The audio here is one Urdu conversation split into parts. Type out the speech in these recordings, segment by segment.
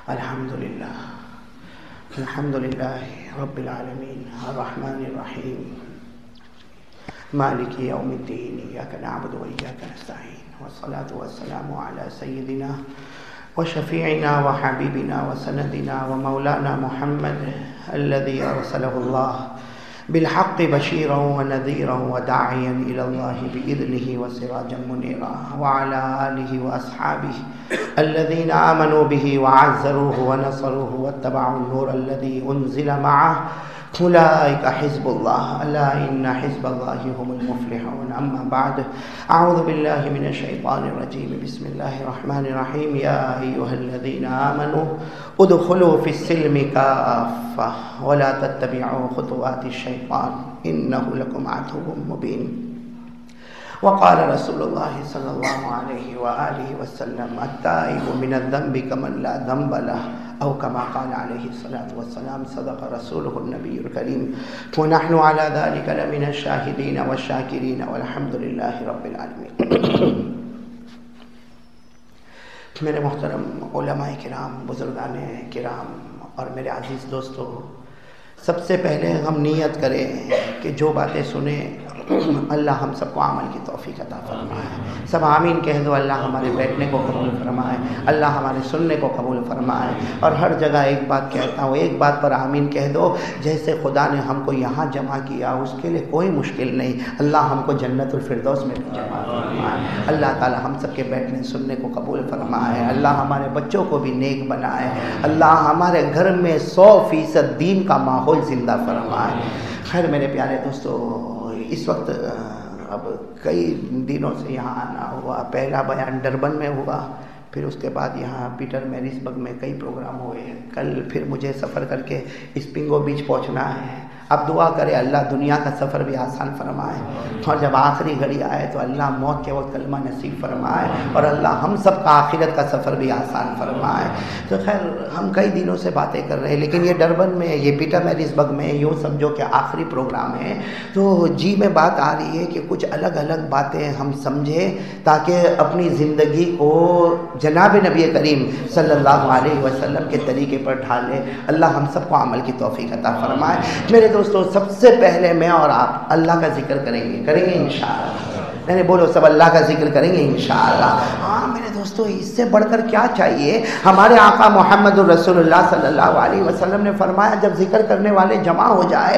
الحمدللہ رب العالمین الرحمن الرحیم مالک یوم الدین ایاک نعبد و ایاک نستعین والصلاة والسلام علی سیدنا وشفیعنا وحبیبنا وسندنا ومولانا محمد الذي ارسله اللہ بالحق بشيرا ونذيرا وداعيا إلى الله بإذنه وسراجا منيرا وعلى آله وأصحابه الذين آمنوا به وعزروه ونصروه واتبعوا النور الذي أنزل معه أولئك حزب الله ألا إن حزب الله هم المفلحون. أما بعد، أعوذ بالله من الشيطان الرجيم. بسم الله الرحمن الرحيم. يا أيها الذين آمنوا ادخلوا في السلم كافة ولا تتبعوا خطوات الشيطان إنه لكم عدو مبين. وقال رسول الله صلى الله عليه وآله وسلم التائب من الذنب كمن لا ذنب له أو كما قال عليه الصلاة والسلام صدق رسوله النبي الكريم ونحن على ذلك لمن الشاهدين والشاكرين والحمد لله رب العالمين. میرے محترم علماء کرام، بزرگان کرام اور میرے عزیز دوستو، سب سے پہلے ہم نیت کریں کہ جو باتیں سنیں اللہ ہم سب کو عمل کی توفیق عطا فرمائے. سب آمین کہہ دو. اللہ ہمارے بیٹھنے کو قبول فرمائے، اللہ ہمارے سننے کو قبول فرمائے. اور ہر جگہ ایک بات کہتا ہوں، ایک بات پر آمین کہہ دو. جیسے خدا نے ہم کو یہاں جمع کیا اس کے لیے کوئی مشکل نہیں، اللہ ہم کو جنت الفردوس میں بھی جمع فرمائے. اللہ تعالی ہم سب کے بیٹھنے سننے کو قبول فرمائے. اللہ ہمارے بچوں کو بھی نیک بنائے. اللہ ہمارے گھر میں 100% دین کا ماحول زندہ فرمائے. خیر میرے پیارے دوستو، اس وقت اب کئی دنوں سے یہاں آنا ہوا. پہلا بیان ڈربن میں ہوا، پھر اس کے بعد یہاں پیٹر میریسبرگ میں کئی پروگرام ہوئے. کل پھر مجھے سفر کر کے اسپنگو بیچ پہنچنا ہے. اب دعا کرے اللہ دنیا کا سفر بھی آسان فرمائے، اور جب آخری گھڑی آئے تو اللہ موت کے وقت کلمہ نصیب فرمائے، اور اللہ ہم سب کا آخرت کا سفر بھی آسان فرمائے. تو خیر ہم کئی دنوں سے باتیں کر رہے ہیں، لیکن یہ ڈربن میں، یہ پیٹر میریسبرگ میں یوں سمجھو کہ آخری پروگرام ہے. تو جی میں بات آ رہی ہے کہ کچھ الگ الگ باتیں ہم سمجھیں تاکہ اپنی زندگی کو جناب نبی کریم صلی اللہ علیہ وسلم کے طریقے پر ڈھالے. اللہ ہم سب کو عمل کی توفیق عطا فرمائے. میرے دوستو، سب سے پہلے میں اور آپ اللہ کا ذکر کریں گے انشاءاللہ. نہیں بولو، سب اللہ کا ذکر کریں گے انشاءاللہ. ہاں میرے دوستو، اس سے بڑھ کر کیا چاہیے؟ ہمارے آقا محمد الرسول اللہ صلی اللہ علیہ وسلم نے فرمایا جب ذکر کرنے والے جمع ہو جائے،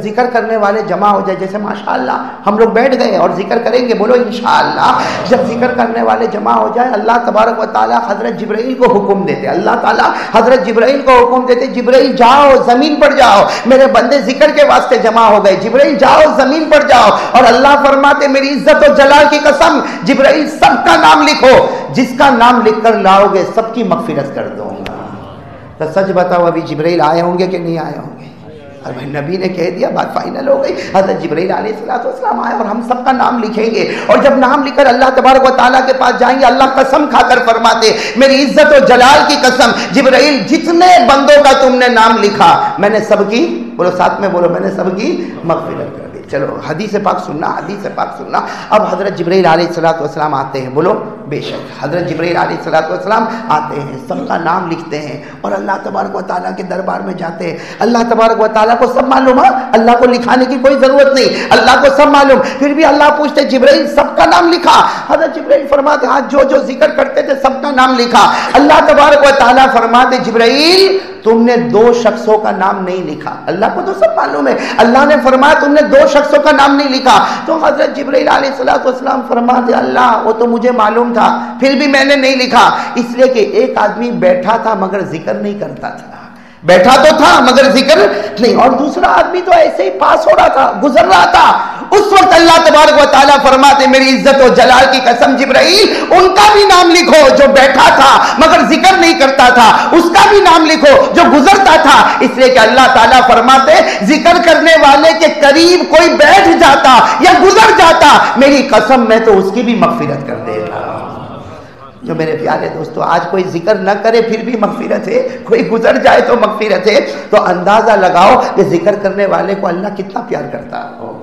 جیسے ماشاءاللہ ہم لوگ بیٹھ گئے اور ذکر کریں گے، بولو انشاءاللہ. جب ذکر کرنے والے جمع ہو جائے، اللہ تبارک و تعالیٰ حضرت جبرائیل کو حکم دیتے. اللہ تعالیٰ حضرت جبرائیل کو حکم دیتے، جبرائیل جاؤ زمین پر جاؤ، میرے بندے ذکر کے واسطے جمع ہو گئے. جبرائیل جاؤ زمین پر جاؤ، اور اللہ فرماتے میری عزت و جلال کی قسم جبرائیل سب کا نام لکھو، جس کا نام لکھ کر لاؤ گے سب کی مغفرت کر دوں گا. تو سچ بتاؤ ابھی جبرائیل آئے ہوں گے کہ نہیں آئے ہوں گے؟ اور بھائی نبی نے کہہ دیا، بات فائنل ہو گئی. حضرت جبرائیل علیہ السلام آئے اور ہم سب کا نام لکھیں گے. اور جب نام لکھ کر اللہ تبارک و تعالیٰ کے پاس جائیں گے، اللہ قسم کھا کر فرماتے میری عزت و جلال کی قسم جبرائیل جتنے بندوں کا تم نے نام لکھا میں نے سب کی، بولو ساتھ میں بولو، میں نے سب کی مغفرت کر دی. چلو حدیث پاک سننا. اب حضرت جبرائیل علیہ السلام آتے ہیں. بولو بے شک حضرت جبرائیل علیہ السلام آتے ہیں، سب کا نام لکھتے ہیں اور اللہ تبارک و تعالیٰ کے دربار میں جاتے ہیں. اللہ تبارک و تعالیٰ کو سب معلوم ہے، اللہ کو لکھانے کی کوئی ضرورت نہیں، اللہ کو سب معلوم. پھر بھی اللہ پوچھتے جبرائیل سب کا نام لکھا؟ حضرت جبرائیل فرماتے ہاں جو ذکر کرتے تھے سب کا نام لکھا. اللہ تبارک و تعالیٰ فرماتے جبرائیل تم نے 2 شخصوں کا نام نہیں لکھا. اللہ کو تو سب معلوم ہے. اللہ نے فرمایا تم نے 2 شخصوں کا نام نہیں لکھا. تو حضرت جبرائیل علیہ السلام فرماتے اللہ وہ تو مجھے معلوم تھا، پھر بھی میں نے نہیں لکھا، اس لیے کہ ایک آدمی بیٹھا تھا مگر ذکر نہیں کرتا تھا. بیٹھا تو تھا مگر ذکر نہیں، اور دوسرا آدمی تو ایسے ہی پاس ہو رہا تھا، گزر رہا تھا. اس وقت اللہ تبارک و تعالیٰ فرماتے میری عزت و جلال کی قسم جبرائیل ان کا بھی نام لکھو جو بیٹھا تھا مگر ذکر نہیں کرتا تھا، اس کا بھی نام لکھو جو گزرتا تھا. اس لیے کہ اللہ تعالیٰ فرماتے ذکر کرنے والے کے قریب کوئی بیٹھ جاتا یا گزر جاتا میری قسم میں تو اس کی بھی مغفرت کر دے گا. جو میرے پیارے دوستو، آج کوئی ذکر نہ کرے پھر بھی مغفرت ہے، کوئی گزر جائے تو مغفرت ہے. تو اندازہ لگاؤ کہ ذکر کرنے والے کو اللہ کتنا پیار کرتا ہوگا.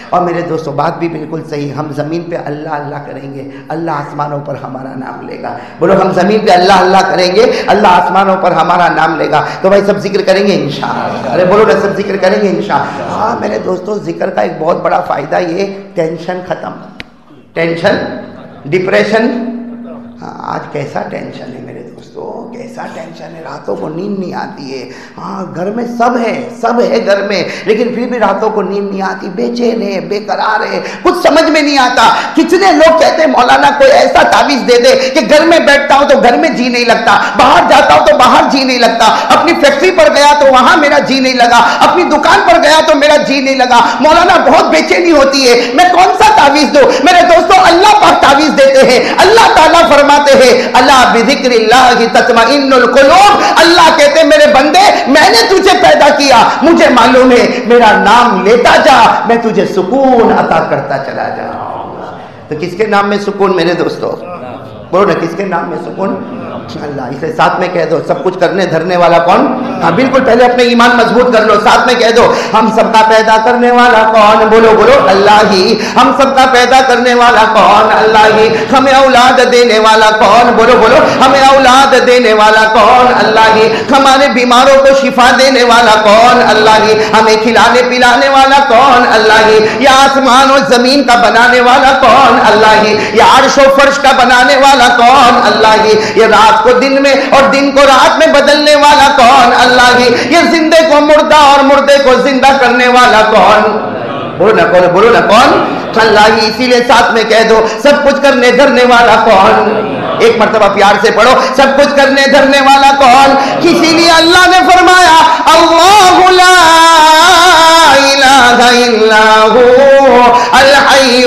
اور میرے دوستوں بات بھی بالکل صحیح، ہم زمین پہ اللہ اللہ کریں گے، اللہ آسمانوں پر ہمارا نام لے گا. بولو ہم زمین پہ اللہ اللہ کریں گے، اللہ آسمانوں پر ہمارا نام لے گا. تو بھائی سب ذکر کریں گے انشاءاللہ. ارے بولو نا سب ذکر کریں گے انشاءاللہ. ہاں میرے دوستوں ذکر کا ایک بہت بڑا فائدہ یہ، ٹینشن ختم، ٹینشن، ڈپریشن. ہاں آج کیسا ٹینشن ہے میرے دوستوں، کیسا ٹینشن ہے، راتوں کو نیند نہیں آتی ہے. ہاں گھر میں سب ہے گھر میں، لیکن پھر بھی راتوں کو نیند نہیں آتی، بے چین ہے، بے قرار ہے، کچھ سمجھ میں نہیں آتا. کتنے لوگ کہتے ہیں مولانا کوئی ایسا تعویذ دے دے کہ گھر میں بیٹھتا ہوں تو گھر میں جی نہیں لگتا، باہر جاتا ہوں تو باہر جی نہیں لگتا، اپنی فیکٹری پر گیا تو وہاں میرا جی نہیں لگا، اپنی دکان پر گیا تو میرا جی نہیں لگا. مولانا بہت بے چینی ہوتی ہے، میں کون سا تعویذ دوں؟ میرے دوستوں اللہ پاک تعویذ دیتے ہیں. اللہ تعالیٰ فرماتے ہیں اللہ بذکر اللہ تطمئن القلوب. اللہ کہتے میرے بندے میں نے تجھے پیدا کیا، مجھے معلوم ہے، میرا نام لیتا جا، میں تجھے سکون عطا کرتا چلا جاؤں. تو کس کے نام میں سکون میرے دوستوں؟ بولو نا کس کے نام میں سکون؟ اللہ. اسے ساتھ میں کہہ دو سب کچھ کرنے دھرنے والا کون؟ ہاں بالکل، پہلے اپنے ایمان مضبوط کر لو، ساتھ میں کہہ دو ہم سب کا پیدا کرنے والا کون؟ بولو بولو اللہ ہی. ہم سب کا پیدا کرنے والا کون؟ اللہ ہی. ہمیں اولاد دینے والا کون؟ بولو بولو ہمیں اولاد دینے والا کون؟ اللہ ہی. ہمارے بیماروں کو شفا دینے والا کون؟ اللہ ہی. ہمیں کھلانے پلانے والا کون؟ اللہ ہی. یا آسمان اور زمین کا بنانے والا کون؟ اللہ ہی. یا عرش و فرش کا بنانے والا کون؟ اللہ ہی. یہ رات کو دن میں اور دن کو رات میں بدلنے والا کون؟ اللہ ہی. یہ زندے کو مردہ اور مردے کو زندہ کرنے والا کون؟ بولو نا کون؟ بولو نا کون؟ اللہ ہی. اسی لیے ساتھ میں کہہ دو سب کچھ کرنے دھرنے والا کون؟ ایک مرتبہ پیار سے پڑھو سب کچھ کرنے دھرنے والا کون؟ اسی لیے اللہ نے فرمایا اللہ لا الہ الا هو الحی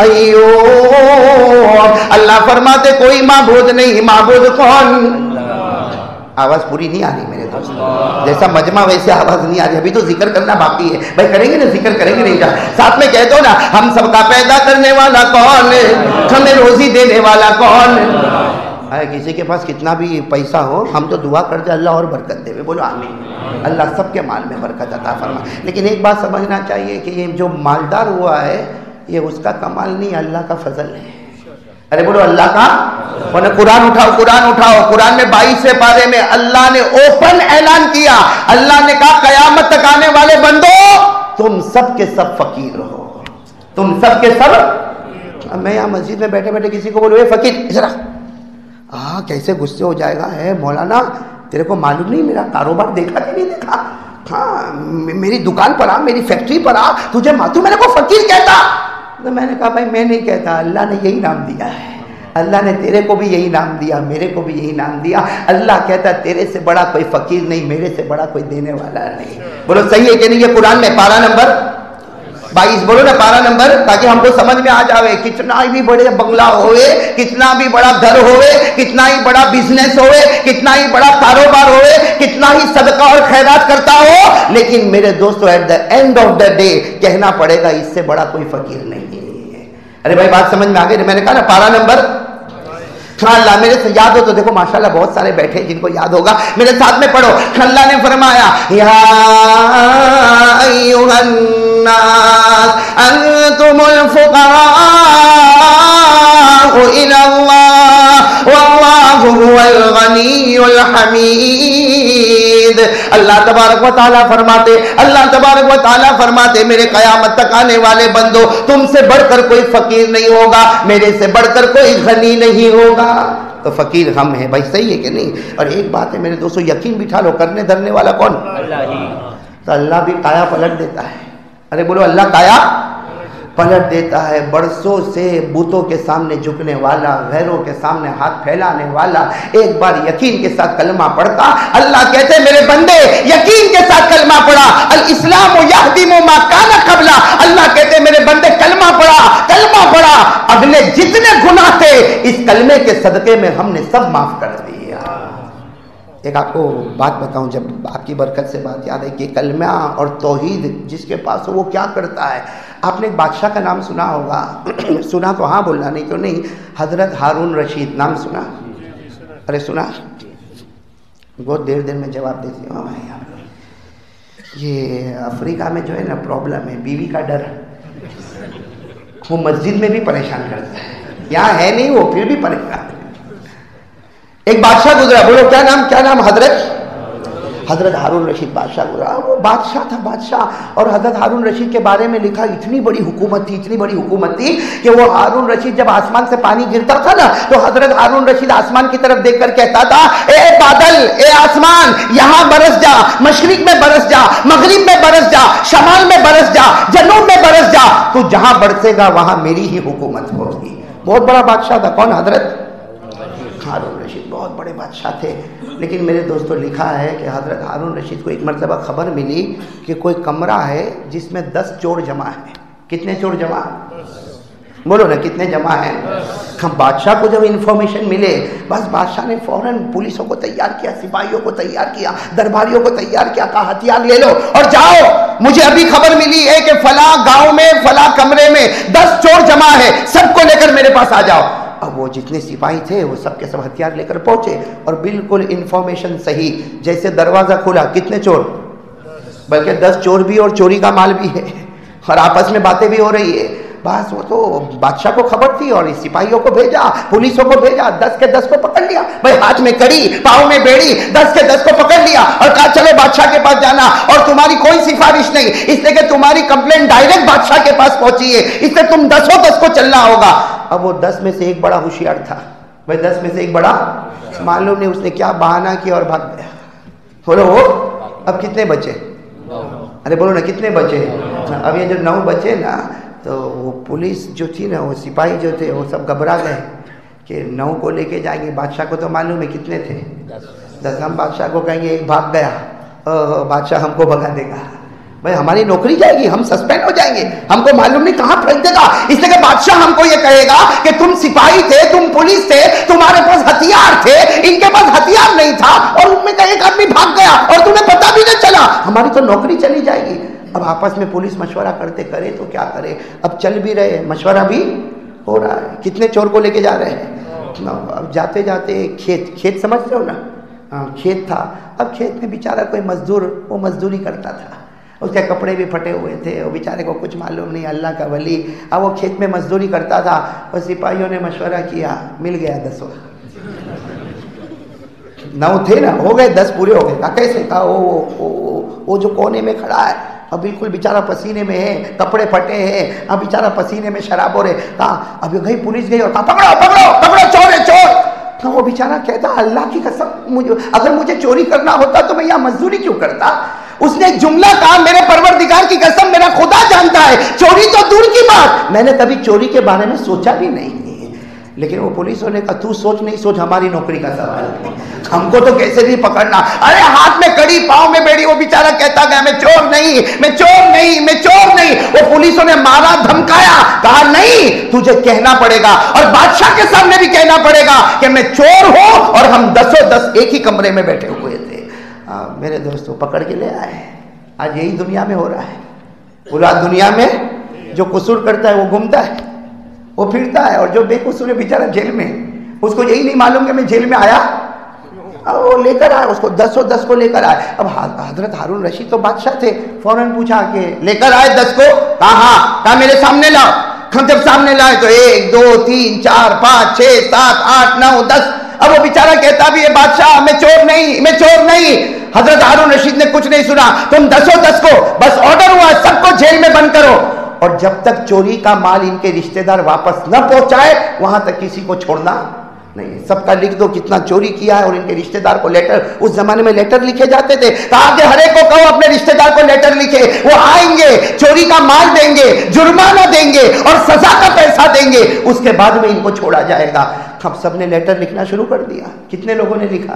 القیوم. اللہ فرماتے کوئی معبود نہیں، معبود کون؟ آواز پوری نہیں آ رہی میرے دوست، جیسا مجمع ویسے آواز نہیں آ رہی. ابھی تو ذکر کرنا باقی ہے بھائی، کریں گے نا ذکر کریں گے نہیں؟ ساتھ میں کہہ دو نا ہم سب کا پیدا کرنے والا کون؟ ہمیں روزی دینے والا کون؟ کسی کے پاس کتنا بھی پیسہ ہو ہم تو دعا کرتے اللہ اور برکت دے. بولو آمین. اللہ سب کے مال میں برکت عطا فرما. لیکن ایک بات سمجھنا چاہیے کہ یہ جو مالدار ہوا ہے یہ اس کا کمال نہیں، اللہ کا فضل ہے. ارے بولو اللہ کا. قرآن اٹھاؤ، قرآن اٹھاؤ. قرآن میں 22 پارے میں اللہ نے اوپن اعلان کیا. اللہ نے کہا قیامت تک آنے والے بندو تم سب کے سب فقیر ہو، تم سب کے سب. میں یہاں مسجد میں بیٹھے بیٹھے کسی کو بولو اے فقیر ذرا، کیسے غصے ہو جائے گا. ہے مولانا تیرے کو معلوم نہیں میرا کاروبار دیکھا کہ نہیں دیکھا؟ ہاں میری دکان پر آ، میری فیکٹری پر آ، تجھے تو میرے کو فقیر کہتا. تو میں نے کہا بھائی میں نہیں کہتا، اللہ نے یہی نام دیا ہے. اللہ نے تیرے کو بھی یہی نام دیا، میرے کو بھی یہی نام دیا. اللہ کہتا تیرے سے بڑا کوئی فقیر نہیں، میرے سے بڑا کوئی دینے والا نہیں. بولو صحیح ہے کہ نہیں؟ یہ قرآن میں پارہ نمبر 22. بولو نا پارہ نمبر، تاکہ ہم کو سمجھ میں آ جاوے. کتنا بھی بڑے بنگلہ ہوئے، کتنا بھی بڑا گھر ہوئے، کتنا ہی بڑا بزنس ہوئے، کتنا ہی بڑا کاروبار ہوئے، کتنا ہی صدقہ اور خیرات کرتا ہو، لیکن میرے دوستو at the end of the day کہنا پڑے گا اس سے بڑا کوئی فقیر نہیں ہے. ارے بھائی بات سمجھ میں آ گئی؟ میں نے کہا نا پارہ نمبر. اللہ میرے سے یاد ہو تو دیکھو ماشاءاللہ بہت سارے بیٹھے جن کو یاد ہوگا، میرے ساتھ میں پڑھو. اللہ نے فرمایا یا ایھا الناس انتم الفقراء الی اللہ واللہ هو الغنی الحمید. اللہ تبارک و تعالیٰ فرماتے، اللہ تبارک و تعالیٰ فرماتے میرے قیامت تک آنے والے بندو تم سے بڑھ کر کوئی فقیر نہیں ہوگا، میرے سے بڑھ کر کوئی غنی نہیں ہوگا. تو فقیر ہم ہیں بھائی، صحیح ہے کہ نہیں؟ اور ایک بات ہے میرے دوستو یقین بٹھا لو، کرنے دھرنے والا کون؟ اللہ ہی. تو اللہ بھی کایا پلٹ دیتا ہے. ارے بولو اللہ کایا پلٹ دیتا ہے. برسوں سے بتوں کے سامنے جھکنے والا، غیروں کے سامنے ہاتھ پھیلانے والا، ایک بار یقین کے ساتھ کلمہ پڑھتا. اللہ کہتے میرے بندے یقین کے ساتھ کلمہ پڑھا، الاسلام یہدم ما کان قبلہ. اللہ کہتے میرے بندے کلمہ پڑھا، کلمہ پڑھا، اگلے جتنے گناہ تھے اس کلمے کے صدقے میں ہم نے سب معاف کر دیا. ایک آپ کو بات بتاؤں، جب آپ کی برکت سے بات یاد ہے کہ کلمہ اور توحید جس کے پاس ہو وہ کیا کرتا ہے. آپ نے ایک بادشاہ کا نام سنا ہوگا، سنا تو ہاں بولنا، نہیں تو نہیں. حضرت ہارون رشید نام سنا؟ ارے سنا؟ بہت دیر دیر میں جواب دیتی ہوں. یہ افریقہ میں جو ہے نا پرابلم ہے، بیوی کا ڈر. وہ مسجد میں بھی پریشان کرتا ہے, یہاں ہے نہیں وہ پھر بھی پریشان. ایک بادشاہ گزرا, بولو کیا نام, کیا نام؟ حضرت ہارون رشید بادشاہ گزرا. وہ بادشاہ تھا بادشاہ, اور حضرت ہارون رشید کے بارے میں لکھا اتنی بڑی حکومت تھی, اتنی بڑی حکومت تھی کہ وہ ہارون رشید جب آسمان سے پانی گرتا تھا نا تو حضرت ہارون رشید آسمان کی طرف دیکھ کر کہتا تھا, اے بادل, اے آسمان, یہاں برس جا, مشرق میں برس جا, مغرب میں برس جا, شمال میں برس جا, جنوب میں برس جا, تو جہاں برسے گا وہاں میری ہی حکومت ہوگی. بہت بڑا بادشاہ تھا. کون؟ حضرت ہارون رشید. بہت بڑے بادشاہ تھے. لیکن میرے دوستوں لکھا ہے کہ حضرت ہارون رشید کو ایک مرتبہ خبر ملی کہ کوئی کمرہ ہے جس میں 10 چور جمع ہیں. کتنے چور جمع؟ بولو نا کتنے جمع ہیں. بادشاہ کو جب انفارمیشن ملے بس بادشاہ نے فوراً پولیسوں کو تیار کیا, سپاہیوں کو تیار کیا, درباریوں کو تیار کیا, کہا ہتھیار لے لو اور جاؤ, مجھے ابھی خبر ملی ہے کہ فلاں گاؤں میں فلاں کمرے میں 10 چور جمع ہے, سب کو لے کر میرے پاس آ جاؤ. اب وہ جتنے سپاہی تھے وہ سب کے سب ہتھیار لے کر پہنچے, اور بالکل انفارمیشن صحیح. جیسے دروازہ کھلا, کتنے چور؟ بلکہ 10 چور بھی اور چوری کا مال بھی ہے, اور آپس میں باتیں بھی ہو رہی ہے. بس وہ تو بادشاہ کو خبر تھی اور سپاہیوں کو بھیجا, پولیسوں کو بھیجا, 10 کے 10 کو پکڑ لیا. بھائی ہاتھ میں کڑی, پاؤں میں بیڑی, 10 کے 10 کو پکڑ لیا اور کہا چلو بادشاہ کے پاس جانا, اور تمہاری کوئی سفارش نہیں, اس لیے کہ تمہاری کمپلین ڈائریکٹ بادشاہ کے پاس پہنچی ہے, اس لیے تم 10 کو چلنا ہوگا. اب وہ 10 میں سے ایک بڑا ہوشیار تھا. بھائی 10 میں سے ایک بڑا, معلوم نہیں اس نے کیا بہانہ کیا اور بھاگ گیا. بولو وہ اب کتنے بچے؟ ارے بولو نا کتنے بچے؟ اب یہ جو 9 بچے نا, تو وہ پولیس جو تھی نا, وہ سپاہی جو تھے وہ سب گھبرا گئے کہ 9 کو لے کے جائیں گے. بادشاہ کو تو معلوم ہے کتنے تھے, 10. ہم بادشاہ کو کہیں گے ایک بھاگ گیا, بادشاہ ہم کو بھگا دے گا, بھائی ہماری نوکری جائے گی, ہم سسپینڈ ہو جائیں گے, ہم کو معلوم نہیں کہاں پھینک دے گا. اس لیے کہ بادشاہ ہم کو یہ کہے گا کہ تم سپاہی تھے, تم پولیس تھے, تمہارے پاس ہتھیار تھے, ان کے پاس ہتھیار نہیں تھا, اور ان میں کا ایک آدمی بھاگ گیا اور تمہیں پتہ بھی نہ چلا, ہماری تو نوکری چلی جائے گی. اب آپس میں پولیس مشورہ کرتے, کرے تو کیا کرے. اب چل بھی رہے, مشورہ بھی ہو رہا ہے. کتنے چور کو لے کے جا رہے ہیں؟ اب جاتے جاتے کھیت سمجھتے ہو نا, کھیت تھا. اب کھیت میں بیچارہ کوئی مزدور, وہ مزدوری کرتا تھا, اس کے کپڑے بھی پھٹے ہوئے تھے, وہ بیچارے کو کچھ معلوم نہیں, اللہ کا ولی. اب وہ کھیت میں مزدوری کرتا تھا, اور سپاہیوں نے مشورہ کیا, مل گیا 10. 9 تھے نا, ہو گئے 10 پورے ہو گئے. کہا کیسے؟ کہا وہ جو کونے میں کھڑا ہے, اب بالکل بیچارہ پسینے میں ہے, کپڑے پھٹے ہیں, اب بیچارہ پسینے میں شراب ہو رہے. کہا اب گئی پولیس گئی اور کہا پکڑو پکڑو پکڑو, چور ہے چور. تو وہ بیچارہ کہتا اللہ کی قسم, اگر مجھے چوری کرنا ہوتا تو میں یہاں مزدوری کیوں کرتا. اس نے ایک جملہ کہا, میرے پروردگار کی قسم میرا خدا جانتا ہے چوری تو دور کی بات, میں نے کبھی چوری کے بارے میں سوچا بھی نہیں. لیکن وہ پولیس نے کہا تو سوچ نہیں سوچ, ہماری نوکری کا سوال ہے, ہم کو تو کیسے بھی پکڑنا. ارے ہاتھ میں کڑی, پاؤں میں بیڑی, وہ بیچارہ کہتا گیا میں چور نہیں, میں چور نہیں, میں چور نہیں. وہ پولیسوں نے مارا, دھمکایا, کہا نہیں تجھے کہنا پڑے گا, اور بادشاہ کے سامنے بھی کہنا پڑے گا کہ میں چور ہوں, اور ہم 10 ایک ہی کمرے میں بیٹھے ہوئے تھے. میرے دوستوں پکڑ کے لے آئے. آج یہی دنیا میں ہو رہا ہے. پورا دنیا میں جو قصور کرتا ہے وہ گھومتا ہے, وہ پھرتا ہے, اور جو بے قصور ہے بیچارہ جیل میں, اس کو یہی نہیں معلوم کہ میں جیل میں آیا. وہ لے کر آئے اس کو, 10 کو لے کر آئے. اب حضرت ہارون رشید تو بادشاہ تھے, فوراً پوچھا کہ لے کر آئے 10 کو؟ کہا میرے سامنے لاؤ. جب سامنے لائے تو 1 2 3 4 5 6 7 8 9 10. اب وہ بیچارہ کہتا بھی ہے بادشاہ میں چور نہیں, میں چور نہیں. حضرت ہارون رشید نے کچھ نہیں سنا, تم 10 کو بس آرڈر ہوا سب کو جیل میں بند کرو, اور جب تک چوری کا مال ان کے رشتہ دار واپس نہ پہنچائے وہاں تک کسی کو چھوڑنا نہیں. سب کا لکھ دو کتنا چوری کیا ہے, اور ان کے رشتہ دار کو لیٹر, اس زمانے میں لیٹر لکھے جاتے تھے. کہا کہ ہر ایک کو کہو اپنے رشتہ دار کو لیٹر لکھے, وہ آئیں گے, چوری کا مال دیں گے, جرمانہ دیں گے, اور سزا کا پیسہ دیں گے, اس کے بعد میں ان کو چھوڑا جائے گا. اب سب نے لیٹر لکھنا شروع کر دیا. کتنے لوگوں نے لکھا؟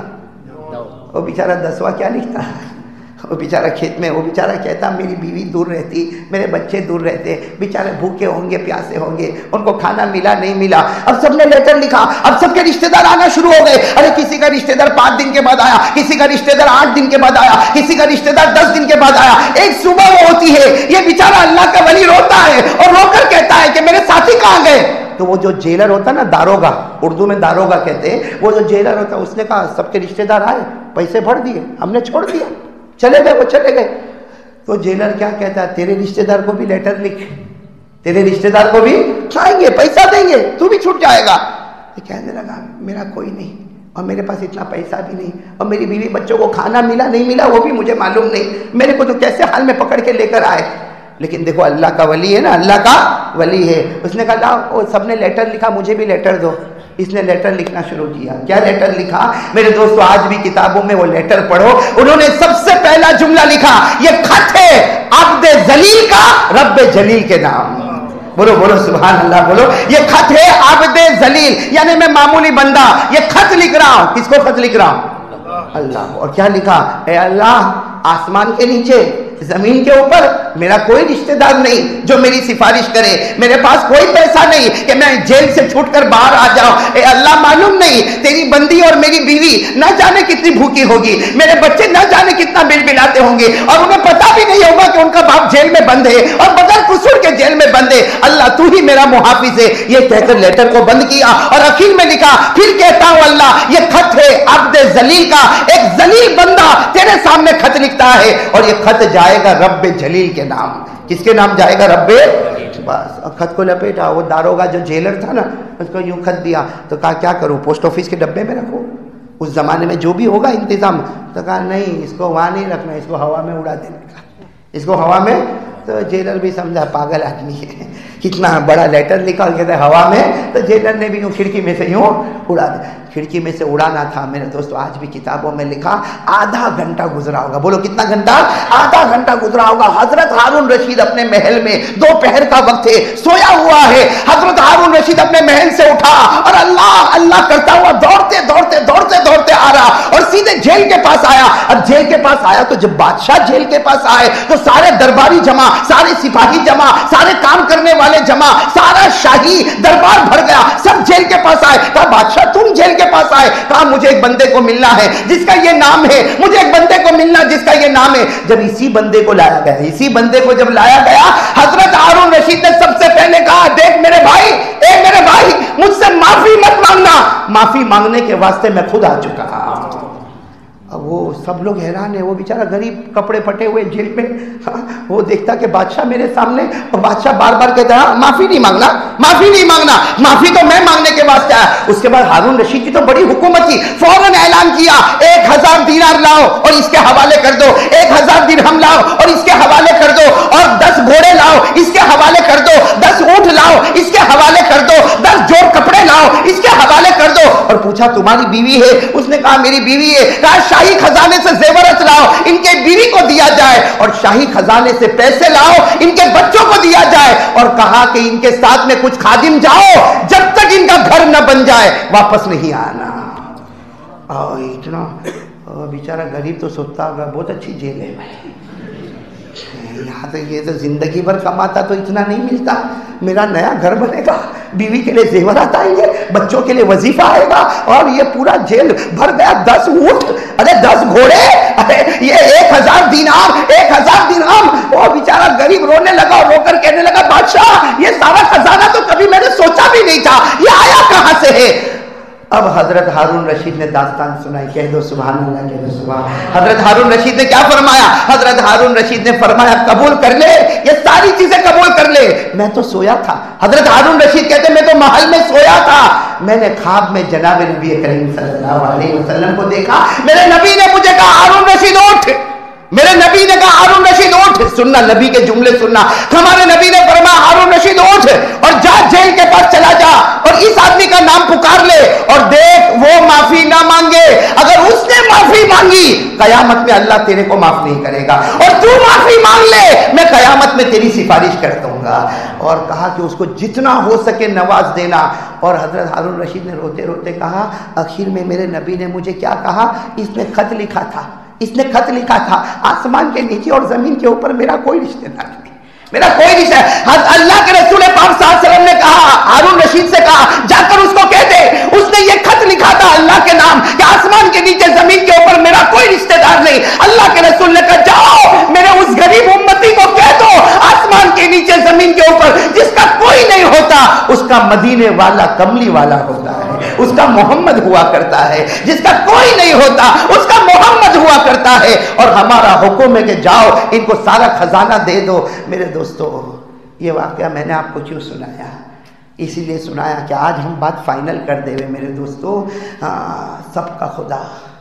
وہ بیچارہ 10واں کیا لکھتا, وہ بیچارہ کھیت میں, وہ بیچارہ کہتا میری بیوی دور رہتی, میرے بچے دور رہتے, بیچارے بھوکے ہوں گے, پیاسے ہوں گے, ان کو کھانا ملا نہیں ملا. اب سب نے لیٹر لکھا, اب سب کے رشتہ دار آنا شروع ہو گئے. ارے کسی کا رشتہ دار 5 دن کے بعد آیا, کسی کا رشتہ دار 8 دن کے بعد آیا, کسی کا رشتہ دار 10 دن کے بعد آیا. ایک صبح وہ ہوتی ہے, یہ بیچارہ اللہ کا ولی روتا ہے اور رو کر کہتا ہے کہ میرے ساتھی کہاں گئے. تو وہ جو جیلر ہوتا نا, داروگا, اردو میں داروگا کہتے ہیں, وہ جو جیلر ہوتا اس نے کہا سب کے رشتہ دار آئے, پیسے بھر دیے, ہم نے چھوڑ دیا, چلے گئے, وہ چلے گئے. تو جیلر کیا کہتا ہے, تیرے رشتہ دار کو بھی لیٹر لکھ. تیرے رشتے دار کو بھی کھائیں گے، پیسہ دیں گے، تو بھی چھوٹ جائے گا۔ کہنے لگا میرا کوئی نہیں، اور میرے پاس اتنا پیسہ بھی نہیں، اور میری بیوی بچوں کو کھانا ملا نہیں ملا وہ بھی مجھے معلوم نہیں، میرے کو تو کیسے حال میں پکڑ کے لے کر آئے۔ لیکن دیکھو اللہ کا ولی ہے نا، اللہ کا ولی ہے، اس نے کہا وہ سب نے لیٹر لکھا، مجھے بھی لیٹر دو۔ اس نے لیٹر لکھنا شروع کیا۔ کیا لیٹر لکھا میرے دوستو؟ آج بھی کتابوں میں وہ لیٹر پڑھو، انہوں نے سب سے پہلا جملہ لکھا، یہ خط ہے عبد ذلیل کا رب جلیل کے نام۔ بولو بولو سبحان اللہ، بولو یہ خط ہے عبد ذلیل، یعنی میں معمولی بندہ یہ خط لکھ رہا ہوں۔ کس کو خط لکھ رہا ہوں؟ اللہ۔ اور کیا لکھا؟ اے اللہ، آسمان کے نیچے زمین کے اوپر میرا کوئی رشتہ دار نہیں جو میری سفارش کرے، میرے پاس کوئی پیسہ نہیں کہ میں جیل سے چھوٹ کر باہر آ جاؤں۔ اے اللہ، معلوم نہیں تیری بندی اور میری بیوی نہ جانے کتنی بھوکی ہوگی، میرے بچے نہ جانے کتنا بل بلاتے ہوں گے، اور انہیں پتا بھی نہیں ہوگا کہ ان کا باپ جیل میں بند ہے اور بغیر قصور کے جیل میں بند ہے۔ اللہ تو ہی میرا محافظ ہے۔ یہ کہہ کر لیٹر کو بند کیا اور اخیر میں لکھا، پھر کہتا ہوں اللہ یہ خط ہے عبد ذلیل کا، ایک ذلیل بندہ تیرے سامنے خط لکھتا ہے، اور یہ خط جائے گا رب جلیل کے نام۔ کس کے نام جائے گا؟ رب۔ بس خط کو لپیٹا، وہ داروگا جو جیلر تھا نا اس کو یوں خط دیا تو کہا کیا کروں؟ پوسٹ آفس کے ڈبے میں رکھو، اس زمانے میں جو بھی ہوگا انتظام۔ تو کہا نہیں، اس کو وہاں نہیں رکھنا، اس کو ہوا میں اڑا دینے کا، اس کو ہوا میں۔ تو جیلر بھی سمجھا پاگل آدمی ہے، کتنا بڑا لیٹر لکھا اور کہتے ہیں ہوا میں، تو جیلر نے بھی یوں کھڑکی میں سے یوں اڑا دیا۔ کھڑکی میں سے اڑانا تھا میرے دوستو، آج بھی کتابوں میں لکھا آدھا گھنٹہ گزرا ہوگا۔ بولو کتنا گھنٹہ؟ آدھا گھنٹہ گزرا ہوگا۔ حضرت ہارون رشید اپنے محل میں، دوپہر کا وقت ہے، سویا ہوا ہے۔ حضرت ہارون رشید اپنے محل سے اٹھا اور اللہ اللہ کرتا ہوا دوڑتے دوڑتے دوڑتے دوڑتے آ رہا اور سیدھے جیل کے پاس آیا۔ اب جیل کے پاس آیا تو جب بادشاہ جیل کے پاس آئے تو سارے درباری جمع، سارے سپاہی جمع، سارے کام کرنے والے جمع، سارا شاہی دربار بھر گیا، سب جیل کے پاس آئے۔ کہا بادشاہ تم جیل کے پاس آئے؟ کہا مجھے ایک بندے کو ملنا ہے جس کا یہ نام ہے، مجھے ایک بندے کو ملنا جس کا یہ نام ہے۔ جب اسی بندے کو لایا گیا، اسی بندے کو جب لایا گیا، حضرت ہارون رشید نے سب سے پہلے کہا دیکھ میرے بھائی، اے میرے بھائی، مجھ سے معافی مت مانگنا، معافی مانگنے کے واسطے میں خود آ چکا۔ اب وہ سب لوگ حیران ہیں، وہ بیچارہ غریب کپڑے پھٹے ہوئے جیل میں، وہ دیکھتا کہ بادشاہ میرے سامنے، اور بادشاہ بار بار کہتا ہے معافی نہیں مانگنا، معافی نہیں مانگنا، معافی تو میں مانگنے کے واسطے آیا۔ اس کے بعد ہارون رشید کی تو بڑی حکومت تھی، فوراً اعلان کیا 1000 دینار لاؤ اور اس کے حوالے کر دو، 1000 درہم لاؤ اور اس کے حوالے کر دو، اور 10 گھوڑے لاؤ اس کے حوالے کر دو، 10 اونٹ لاؤ اس کے حوالے کر دو، 10 جوڑ کپڑے لاؤ اس کے حوالے کر دو۔ اور پوچھا تمہاری بیوی ہے؟ اس نے کہا میری بیوی ہے۔ کہا شاہی خزانے سے زیورات لاؤ ان کے بیوی کو دیا جائے، اور شاہی خزانے سے پیسے لاؤ ان کے بچوں کو دیا جائے، اور کہا کہ ان کے ساتھ میں کچھ خادم جاؤ، جب تک ان کا گھر نہ بن جائے واپس نہیں آنا۔ اتنا بیچارہ غریب تو سوچتا ہوگا بہت اچھی جیل ہے بھائی، یہاں تو یہ تو زندگی بھر کماتا تو اتنا نہیں ملتا، میرا نیا گھر بنے گا، بیوی کے لیے زیورات آئیں گے، بچوں کے لیے وظیفہ آئے گا، اور یہ پورا جیل بھر گیا، 10 اونٹ، ارے 10 گھوڑے، ارے یہ 1000 دینار، 1000 درہم۔ وہ بیچارہ غریب رونے لگا اور رو کر کہنے لگا بادشاہ یہ سارا خزانہ تو کبھی میں نے سوچا بھی نہیں تھا، یہ آیا کہاں سے ہے؟ اب حضرت ہارون رشید نے داستان سنائی، کہہ دو سبحان اللہ، کہہ دو سبحان۔ حضرت ہارون رشید نے کیا فرمایا؟ حضرت ہارون رشید نے فرمایا قبول کر لے، یہ ساری چیزیں قبول کر لے، میں تو سویا تھا۔ حضرت ہارون رشید کہتے میں تو محل میں سویا تھا، میں نے خواب میں جناب نبی کریم صلی اللہ علیہ وسلم کو دیکھا، میرے نبی نے مجھے کہا ہارون رشید اٹھ، میرے نبی نے کہا ہارون رشید اٹھ، سننا نبی کے جملے سننا، ہمارے نبی نے فرمایا ہارون رشید اٹھ اور جا جیل کے پاس چلا جا اور اس آدمی کا نام پکار لے، اور دیکھ وہ معافی نہ مانگے، اگر اس نے معافی مانگی قیامت میں اللہ تیرے کو معاف نہیں کرے گا، اور تو معافی مانگ لے میں قیامت میں تیری سفارش کر دوں گا۔ اور کہا کہ اس کو جتنا ہو سکے نواز دینا، اور حضرت ہارون رشید نے روتے روتے کہا آخر میں میرے نبی نے مجھے کیا کہا، اس نے خط لکھا تھا، اس نے خط لکھا تھا آسمان کے نیچے اور زمین کے اوپر میرا کوئی رشتہ دار نہیں، میرا کوئی رشتہ۔ اللہ کے رسول پاک صلی اللہ علیہ وسلم نے کہا ہارون رشید سے کہا جا کر اس کو کہہ دے اس نے یہ خط لکھا تھا اللہ کے نام کہ آسمان کے نیچے زمین کے اوپر میرا کوئی رشتہ دار نہیں۔ اللہ کے رسول نے کہا جاؤ میرے اس غریب امتی کو کہہ دو آسمان کے نیچے زمین کے اوپر جس کا کوئی نہیں ہوتا اس کا مدینے والا کملی والا ہوتا ہے، اس کا محمد ہوا کرتا ہے، جس کا کوئی نہیں ہوتا اس کا محمد ہوا کرتا ہے، اور ہمارا حکم ہے کہ جاؤ ان کو سارا خزانہ دے دو۔ میرے دوستو یہ واقعہ میں نے آپ کو کیوں سنایا؟ اسی لیے سنایا کہ آج ہم بات فائنل کر دے ہوئے میرے دوستو، سب کا خدا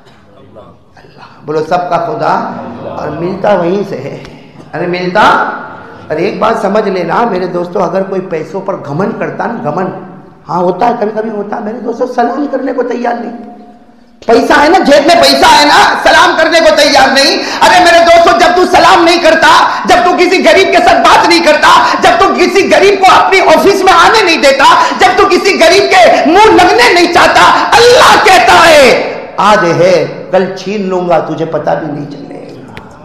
اللہ، بولو سب کا خدا، اور ملتا وہیں سے ہے، ارے ملتا۔ اور ایک بات سمجھ لینا میرے دوستو، اگر کوئی پیسوں پر گھمنڈ کرتا نا، گھمنڈ ہاں ہوتا ہے، کبھی کبھی ہوتا ہے میرے دوستو، سلام کرنے کو تیار نہیں۔ پیسہ ہے نا، جیب میں پیسہ ہے نا، سلام کرنے کو تیار نہیں۔ ارے میرے دوستو، جب تو سلام نہیں کرتا، جب تو کسی غریب کے ساتھ بات نہیں کرتا، جب تو کسی غریب کو اپنی آفس میں آنے نہیں دیتا، جب تو کسی غریب کے منہ لگنے نہیں چاہتا، اللہ کہتا ہے آج ہے کل چھین لوں گا، تجھے پتہ بھی نہیں چلے گا۔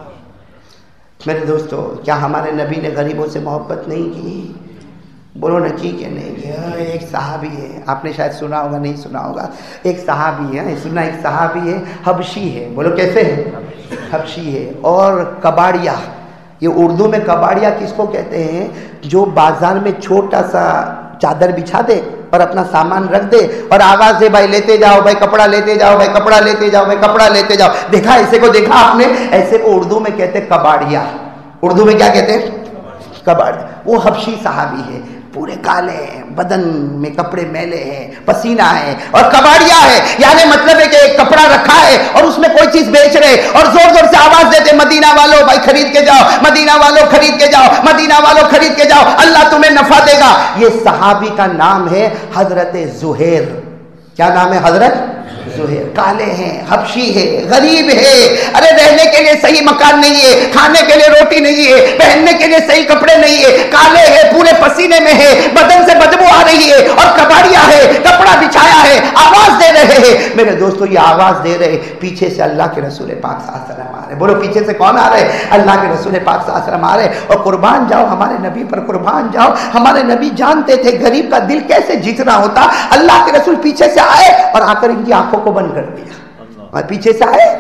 میرے دوستو، کیا ہمارے نبی نے غریبوں سے محبت نہیں کی؟ بولو نہ کی کہ نہیں کیا؟ ایک صحابی ہے، آپ نے شاید سنا ہوگا، نہیں سنا ہوگا، ایک صحابی ہے، سننا، ایک صحابی ہے، حبشی ہے، بولو کیسے ہے؟ حبشی ہے، اور کباڑیا، یہ اردو میں کباڑیا کس کو کہتے ہیں؟ جو بازار میں چھوٹا سا چادر بچھا دے اور اپنا سامان رکھ دے اور آواز دے، بھائی لیتے جاؤ، بھائی کپڑا لیتے جاؤ، بھائی کپڑا لیتے جاؤ، بھائی کپڑا لیتے جاؤ۔ دیکھا ایسے کو؟ دیکھا آپ نے؟ ایسے کو اردو میں کہتے کباڑیا، اردو میں کیا کہتے ہیں؟ کباڑیا۔ وہ حبشی صحابی ہے، پورے کالے ہیں، بدن میں کپڑے میلے ہیں، پسینہ ہے، اور کباڑیا ہے، یعنی مطلب ہے کہ ایک کپڑا رکھا ہے اور اس میں کوئی چیز بیچ رہے اور زور زور سے آواز دیتے، مدینہ والوں بھائی خرید کے جاؤ، مدینہ والوں خرید کے جاؤ، مدینہ والوں خرید کے جاؤ، اللہ تمہیں نفع دے گا۔ یہ صحابی کا نام ہے حضرت زہیر۔ کیا نام ہے؟ حضرت زہیر۔ کالے ہیں، حبشی ہے، غریب ہے، ارے رہنے کے لیے صحیح مکان نہیں ہے، کھانے کے لیے روٹی نہیں ہے، پہننے کے لیے صحیح کپڑے نہیں ہے، کالے ہے، پورے پسینے میں ہے، بدن سے بدبو آ رہی ہے، اور کباڑیا ہے، کپڑا بچھایا ہے، آواز دے رہے ہیں۔ میرے دوستو، یہ آواز دے رہے، پیچھے سے اللہ کے رسول پاک صلی اللہ علیہ وسلم آ رہے۔ بولو پیچھے سے کون آ رہے؟ اللہ کے رسول پاک صلی اللہ علیہ وسلم آ رہے، اور قربان جاؤ ہمارے نبی پر، قربان جاؤ، ہمارے نبی جانتے تھے غریب کا دل کیسے جیتنا ہوتا۔ اللہ کے رسول پیچھے سے آئے اور آ کر ان کی آنکھوں کو بند کر دیا، اور پیچھے سے آئے۔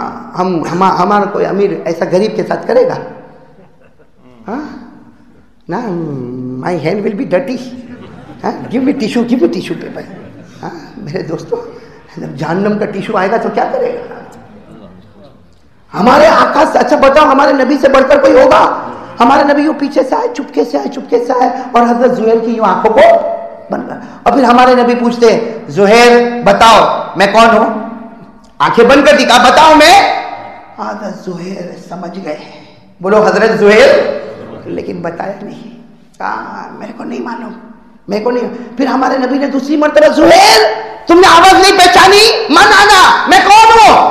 ہمارا کوئی امیر ایسا غریب کے ساتھ کرے گا؟ نا، my hand will be dirty, give me tissue, give me tissue paper. میرے دوستو، جب جہنم کا ٹیشو آئے گا تو کیا کرے گا؟ ہمارے آقا سے، اچھا بتاؤ ہمارے نبی سے بڑھ کر کوئی ہوگا؟ ہمارے نبی یوں پیچھے سے آئے، چپکے سے آئے، چپکے سے آئے، اور حضرت زہیر کی یوں آنکھوں کو بند کر، اور پھر ہمارے نبی پوچھتے ہیں زہیر بتاؤ میں کون ہوں؟ آنکھیں بند کر دی، کہا بتاؤ میں۔ حضرت زہیر سمجھ گئے، بولو حضرت زہیر، لیکن بتایا نہیں، کہا میرے کو نہیں معلوم، میرے کو نہیں۔ پھر ہمارے نبی نے دوسری مرتبہ زہیر تم نے آواز نہیں پہچانی، من آنا، میں کون ہوں؟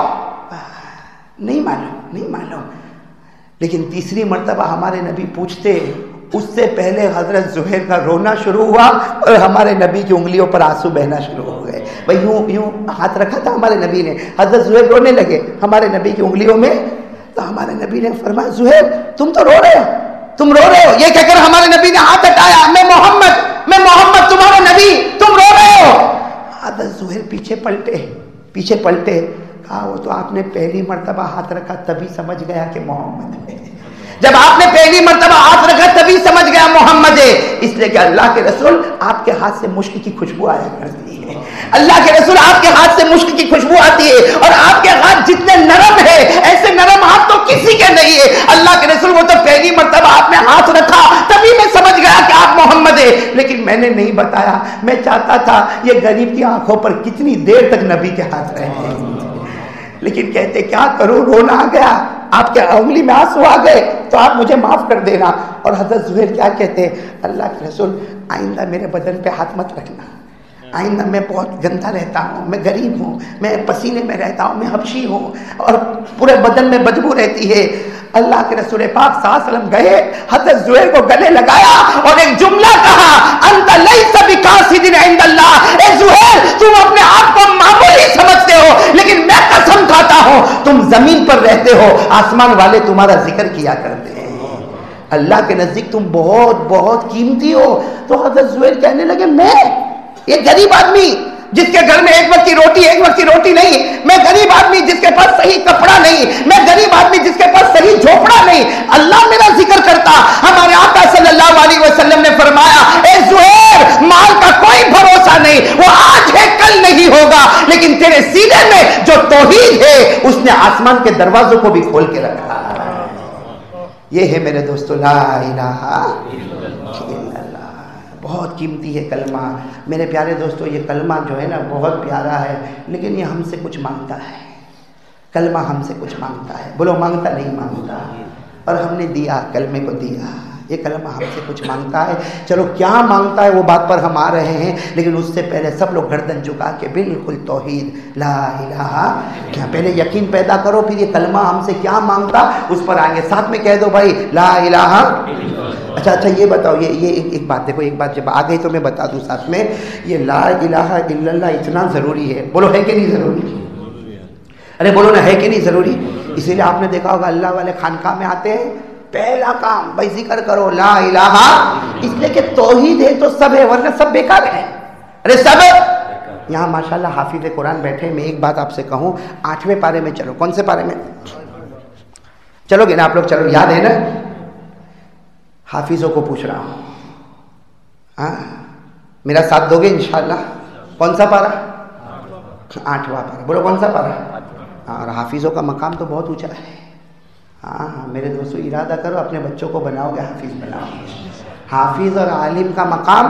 نہیں معلوم، نہیں معلوم۔ لیکن تیسری مرتبہ ہمارے نبی پوچھتے، اس سے پہلے حضرت زہیر کا رونا شروع ہوا اور ہمارے نبی کی انگلیوں پر آنسو بہنا شروع ہو گئے۔ بھائی یوں ہاتھ رکھا تھا ہمارے نبی نے، حضرت زہیر رونے لگے ہمارے نبی کی انگلیوں میں، تو ہمارے نبی نے فرمایا زہیر تم تو رو رہے ہو، تم رو رہے ہو۔ یہ کہہ کر ہمارے نبی نے ہاتھ ہٹایا، میں محمد تمہارا نبی، تم رو رہے ہو۔ حضرت زہیر پیچھے پلٹے، کہا وہ تو آپ نے پہلی مرتبہ ہاتھ رکھا تبھی سمجھ گیا کہ محمد ہے، جب آپ نے پہلی مرتبہ ہاتھ رکھا تبھی سمجھ گیا محمد ہے، اس لیے کہ اللہ کے رسول آپ کے ہاتھ سے مشک کی خوشبو آیا کرتی ہے، اللہ کے رسول آپ کے ہاتھ سے مشک کی خوشبو آتی ہے، اور آپ کے ہاتھ جتنے نرم ہے ایسے نرم ہاتھ تو کسی کے نہیں ہے۔ اللہ کے رسول وہ تو پہلی مرتبہ آپ نے ہاتھ رکھا تبھی میں سمجھ گیا کہ آپ محمد ہے، لیکن میں نے نہیں بتایا، میں چاہتا تھا یہ غریب کی آنکھوں پر کتنی دیر تک نبی کے ہاتھ رہے، لیکن کہتے کیا کروں، رونا آ گیا، آپ کے انگلی میں آنسو آ گئے تو آپ مجھے معاف کر دینا۔ اور حضرت زہیر کیا کہتے، اللہ کے رسول آئندہ میرے بدن پہ ہاتھ مت رکھنا، آئندہ میں بہت گندا رہتا ہوں، میں غریب ہوں، میں پسینے میں رہتا ہوں، میں حبشی ہوں، اور پورے بدن میں بدبو رہتی ہے۔ اللہ کے رسول پاک صلی اللہ علیہ وسلم گئے، حضرت زہیر کو گلے لگایا اور ایک جملہ کہا، انت لیس بقاصد عند اللہ، اے زہیر تم اپنے آپ کو معمولی سمجھتے ہو، لیکن میں قسم کھاتا ہوں تم زمین پر رہتے ہو، آسمان والے تمہارا ذکر کیا کرتے ہیں، اللہ کے نزدیک تم بہت بہت قیمتی ہو۔ تو حضرت زہیر کہنے لگے میں یہ غریب آدمی جس کے گھر میں ایک وقت کی روٹی نہیں، میں غریب آدمی جس کے پاس صحیح کپڑا نہیں، میں غریب آدمی جس کے پاس صحیح جھوپڑا نہیں، اللہ میرا ذکر کرتا۔ ہمارے آقا صلی اللہ علیہ وسلم نے فرمایا، اے زہیر مال کا کوئی بھروسہ نہیں، وہ آج ہے کل نہیں ہوگا، لیکن تیرے سینے میں جو توحید ہے اس نے آسمان کے دروازوں کو بھی کھول کے رکھا۔ یہ ہے میرے دوستو لا الہ الا اللہ. بہت قیمتی ہے کلمہ میرے پیارے دوستو. یہ کلمہ جو ہے نا بہت پیارا ہے، لیکن یہ ہم سے کچھ مانگتا ہے. کلمہ ہم سے کچھ مانگتا ہے. بولو مانگتا نہیں مانگتا. اور ہم نے دیا، کلمے کو دیا. یہ کلمہ ہم سے کچھ مانگتا ہے. چلو کیا مانگتا ہے وہ بات پر ہم آ رہے ہیں، لیکن اس سے پہلے سب لوگ گردن جھکا کے بالکل توحید لا الہ، کیا پہلے یقین پیدا کرو، پھر یہ کلمہ ہم سے کیا مانگتا اس پر آئیں گے. ساتھ میں کہہ دو بھائی لا الہ. اچھا یہ بتاؤ، یہ ایک بات دیکھو، ایک بات جب آ گئی تو میں بتا دوں ساتھ میں. یہ لا الہ الا اللہ اتنا ضروری ہے. بولو ہے کہ نہیں ضروری؟ ارے بولو نا، ہے کہ نہیں ضروری؟ اسی لیے آپ نے دیکھا ہوگا اللہ والے خانقاہ میں آتے ہیں، پہلا کام بھائی ذکر کرو لا الہ، اس لیے کہ توحید ہے تو سب ہے، ورنہ سب بیکار ہے. ارے سب یہاں ماشاءاللہ حافظ قرآن بیٹھے. میں ایک بات آپ سے کہوں، 8ویں پارے میں چلو. کون سے پارے میں چلو گے نا آپ لوگ؟ چلو یاد ہے نا؟ حافظوں کو پوچھ رہا ہوں، ہاں میرا ساتھ دو گے انشاءاللہ؟ کون سا پارا؟ 8واں پارا. بولو کون سا پارا؟ اور حافظوں کا مقام تو بہت اونچا ہے. ہاں میرے دوستو ارادہ کرو، اپنے بچوں کو بناؤ گے حافظ بناؤ. حافظ اور عالم کا مقام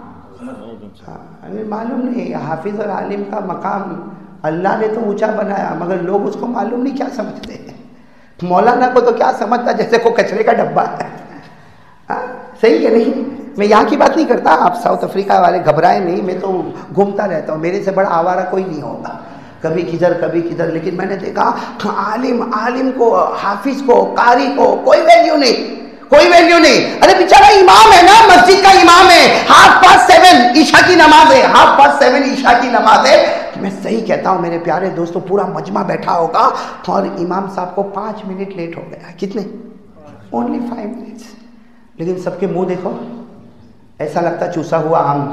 معلوم نہیں. حافظ اور عالم کا مقام اللہ نے تو اونچا بنایا، مگر لوگ اس کو معلوم نہیں کیا سمجھتے ہیں. مولانا کو تو کیا سمجھتا جیسے کوئی کچرے کا ڈبہ ہے. صحیح ہے نہیں؟ میں یہاں کی بات نہیں کرتا، آپ ساؤتھ افریقہ والے گھبرائے نہیں، میں تو گھومتا رہتا ہوں، میرے سے بڑا آوارہ کوئی نہیں ہوگا. کبھی کدھر کبھی کدھر. لیکن میں نے دیکھا عالم کو، حافظ کو، قاری کو کوئی ویلیو نہیں، کوئی ویلیو نہیں. ارے بیچارہ امام ہے نا، مسجد کا امام ہے. 7:30 عشاء کی نماز ہے، 7:30 عشاء کی نماز ہے. میں صحیح کہتا ہوں میرے پیارے دوستو، پورا مجمع بیٹھا ہوگا اور امام صاحب کو 5 منٹ لیٹ ہو گیا. کتنے؟ Only 5 minutes. لیکن سب کے منہ دیکھو، ایسا لگتا چوسا ہوا آم.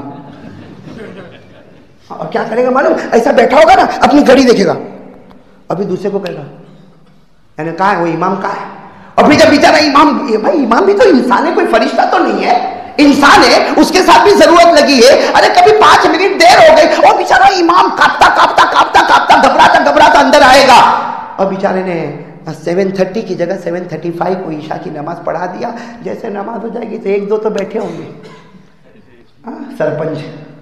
اور کیا کرے گا معلوم؟ ایسا بیٹھا ہوگا نا، اپنی گھڑی دیکھے گا، ابھی دوسرے کو کہے گا یعنی کہاں ہے وہ امام کہاں ہے. اور پھر جب بیچارہ امام، بھائی امام بھی تو انسان ہے، کوئی فرشتہ تو نہیں ہے، انسان ہے، اس کے ساتھ بھی ضرورت لگی ہے. ارے کبھی 5 منٹ دیر ہو گئی اور بیچارہ امام کاپتا کاپتا کاپتا کاپتا گھبراتا گھبراتا اندر آئے گا. اور بیچارے نے 7:30 کی جگہ 7:35 کو عشاء کی نماز پڑھا دیا. جیسے نماز ہو جائے گی تو 1-2 تو بیٹھے ہوں گے، سرپنچ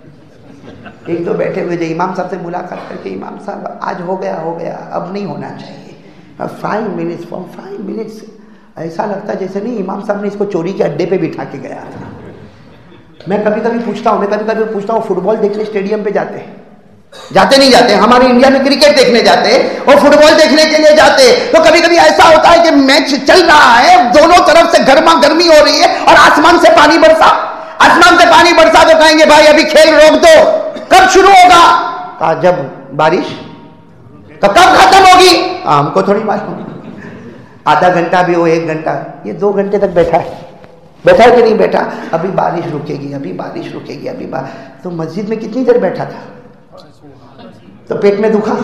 1-2 بیٹھے ہوئے جو امام صاحب سے ملاقات کر کے، امام صاحب آج ہو گیا اب نہیں ہونا چاہیے. 5 منٹس ایسا لگتا جیسے نہیں امام صاحب نے اس کو چوری کے اڈے پہ بٹھا کے گیا تھا. میں کبھی کبھی پوچھتا ہوں فٹ بال دیکھنے اسٹیڈیم پہ جاتے نہیں جاتے؟ ہمارے انڈیا میں کرکٹ دیکھنے جاتے اور فٹ بال دیکھنے کے لیے جاتے، تو کبھی کبھی ایسا ہوتا ہے کہ میچ چل رہا ہے، دونوں طرف سے گرما گرمی ہو رہی ہے اور آسمان سے پانی برسا تو کہیں گے بھائی ابھی کھیل روک دو. کب شروع ہوگا؟ کہا جب بارش. تو کب ختم ہوگی؟ ہم کو تھوڑی معلوم. آدھا گھنٹہ بھی ہو، 1 گھنٹہ، یہ 2 گھنٹے تک بیٹھا ہے کہ نہیں بیٹھا؟ ابھی بارش رکے گی. تو مسجد میں کتنی دیر بیٹھا تھا؟ تو پیٹ میں دکھا.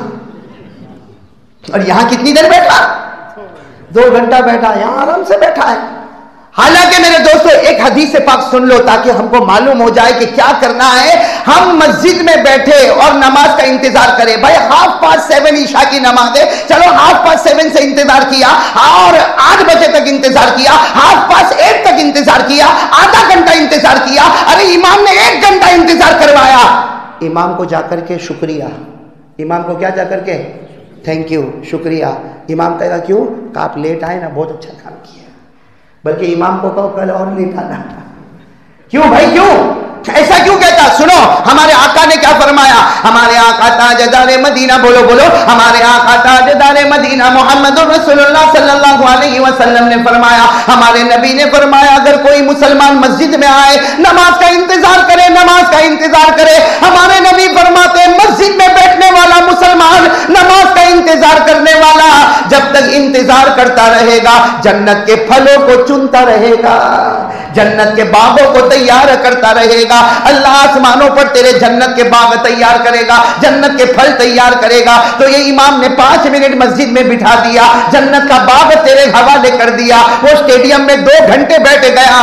اور یہاں کتنی دیر بیٹھا؟ 2 گھنٹہ بیٹھا. یہاں آرام سے بیٹھا ہے. حالانکہ میرے دوستو ایک حدیث پاک سن لو تاکہ ہم کو معلوم ہو جائے کہ کیا کرنا ہے. ہم مسجد میں بیٹھے اور نماز کا انتظار کریں. بھائی 7:30 عشاء کی نماز ہے، چلو 7:30 سے انتظار کیا اور 8 بجے تک انتظار کیا، 8:08 تک انتظار کیا، آدھا گھنٹہ انتظار کیا. ارے امام نے 1 گھنٹہ انتظار کروایا. امام کو جا کر کے شکریہ، امام کو کیا جا کر کے تھینک یو، شکریہ. امام کہے گا کیوں؟ کہ آپ لیٹ آئے نا، بہت اچھا کام کیا. بلکہ امام کو کہو کل اور لیٹ آنا. کیوں بھائی کیوں؟ ایسا کیوں کہتا؟ سنو ہمارے آقا نے کیا فرمایا. ہمارے آقا تاجدار مدینہ، بولو ہمارے آقا تاجدار مدینہ محمد رسول اللہ صلی اللہ علیہ وسلم نے فرمایا، ہمارے نبی نے فرمایا اگر کوئی مسلمان مسجد میں آئے نماز کا انتظار کرے. ہمارے نبی فرماتے ہیں مسجد میں بیٹھنے والا مسلمان، نماز کا انتظار کرنے والا جب تک انتظار کرتا رہے گا جنت کے پھلوں کو چنتا رہے گا، جنت کے باغوں کو تیار کرتا رہے گا. اللہ آسمانوں پر تیرے جنت کے باغ تیار کرے گا، جنت کے پھل تیار کرے گا. تو یہ امام نے 5 منٹ مسجد میں بٹھا دیا، جنت کا باغ تیرے حوالے کر دیا. وہ اسٹیڈیم میں 2 گھنٹے بیٹھ گیا،